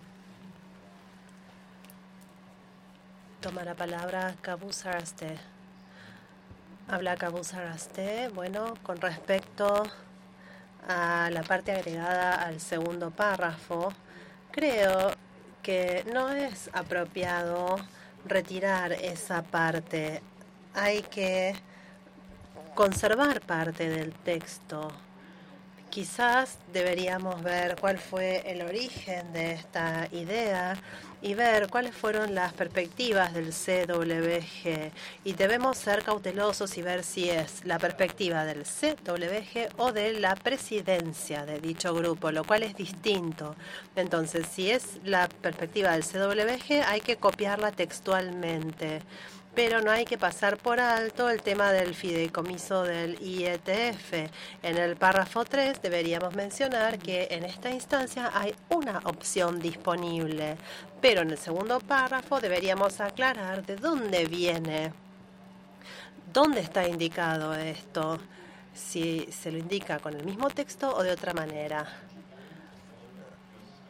Toma la palabra Kabu Saraste. Habla Kabu Saraste. Bueno, con respecto a la parte agregada al segundo párrafo, creo que no es apropiado retirar esa parte. Hay que conservar parte del texto. Quizás deberíamos ver cuál fue el origen de esta idea y ver cuáles fueron las perspectivas del C W G. Y debemos ser cautelosos y ver si es la perspectiva del C W G o de la presidencia de dicho grupo, lo cual es distinto. Entonces, si es la perspectiva del C W G, hay que copiarla textualmente. Pero no hay que pasar por alto el tema del fideicomiso del I E T F. En el párrafo tres deberíamos mencionar que en esta instancia hay una opción disponible, pero en el segundo párrafo deberíamos aclarar de dónde viene, dónde está indicado esto, si se lo indica con el mismo texto o de otra manera.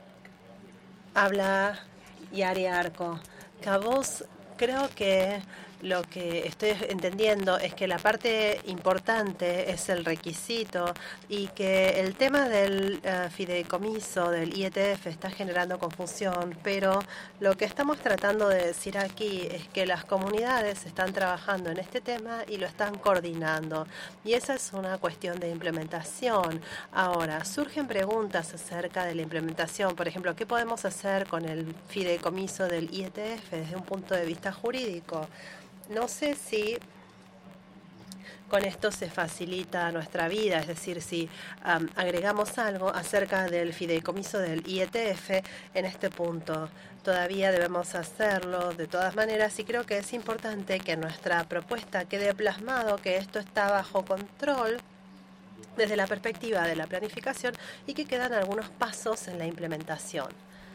Habla Yari Arco. Cabos. Creo que lo que estoy entendiendo es que la parte importante es el requisito y que el tema del uh, fideicomiso, del I E T F, está generando confusión, pero lo que estamos tratando de decir aquí es que las comunidades están trabajando en este tema y lo están coordinando. Y esa es una cuestión de implementación. Ahora, surgen preguntas acerca de la implementación. Por ejemplo, ¿qué podemos hacer con el fideicomiso del I E T F desde un punto de vista jurídico? No sé si con esto se facilita nuestra vida, es decir, si um, agregamos algo acerca del fideicomiso del I E T F en este punto. Todavía debemos hacerlo de todas maneras y creo que es importante que nuestra propuesta quede plasmado que esto está bajo control desde la perspectiva de la planificación y que quedan algunos pasos en la implementación.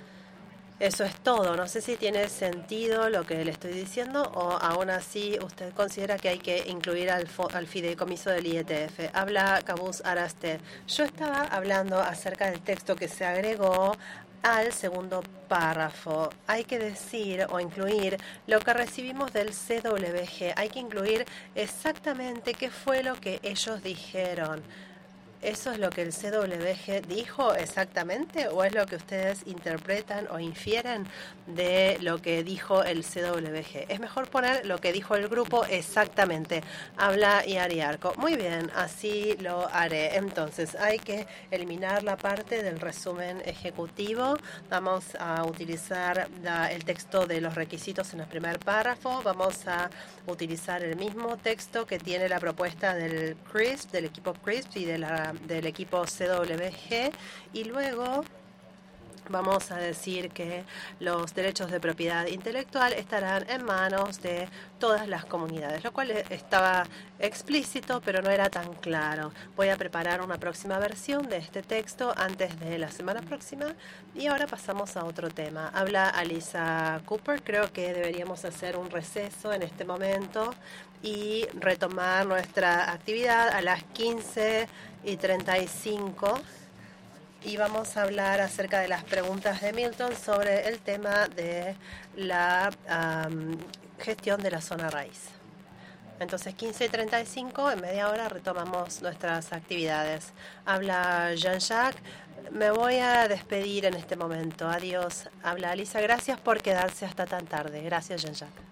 Eso es todo. No sé si tiene sentido lo que le estoy diciendo o aún así usted considera que hay que incluir al, al fideicomiso del I E T F. Habla Cabuz Araste. Yo estaba hablando acerca del texto que se agregó al segundo párrafo. Hay que decir o incluir lo que recibimos del C W G. Hay que incluir exactamente qué fue lo que ellos dijeron. ¿Eso es lo que el C W G dijo exactamente o es lo que ustedes interpretan o infieren de lo que dijo el C W G? Es mejor poner lo que dijo el grupo exactamente. Habla Iariarco. Muy bien, así lo haré. Entonces, hay que eliminar la parte del resumen ejecutivo. Vamos a utilizar la, el texto de los requisitos en el primer párrafo. Vamos a utilizar el mismo texto que tiene la propuesta del C R I S P, del equipo C R I S P y de la del equipo C W G, y luego vamos a decir que los derechos de propiedad intelectual estarán en manos de todas las comunidades, lo cual estaba explícito, pero no era tan claro. Voy a preparar una próxima versión de este texto antes de la semana próxima. Y ahora pasamos a otro tema. Habla Alisa Cooper. Creo que deberíamos hacer un receso en este momento y retomar nuestra actividad a las quince y treinta y cinco. Y vamos a hablar acerca de las preguntas de Milton sobre el tema de la um, gestión de la zona raíz. Entonces, quince y treinta y cinco, en media hora retomamos nuestras actividades. Habla Jean-Jacques. Me voy a despedir en este momento. Adiós. Habla Alisa. Gracias por quedarse hasta tan tarde. Gracias, Jean-Jacques.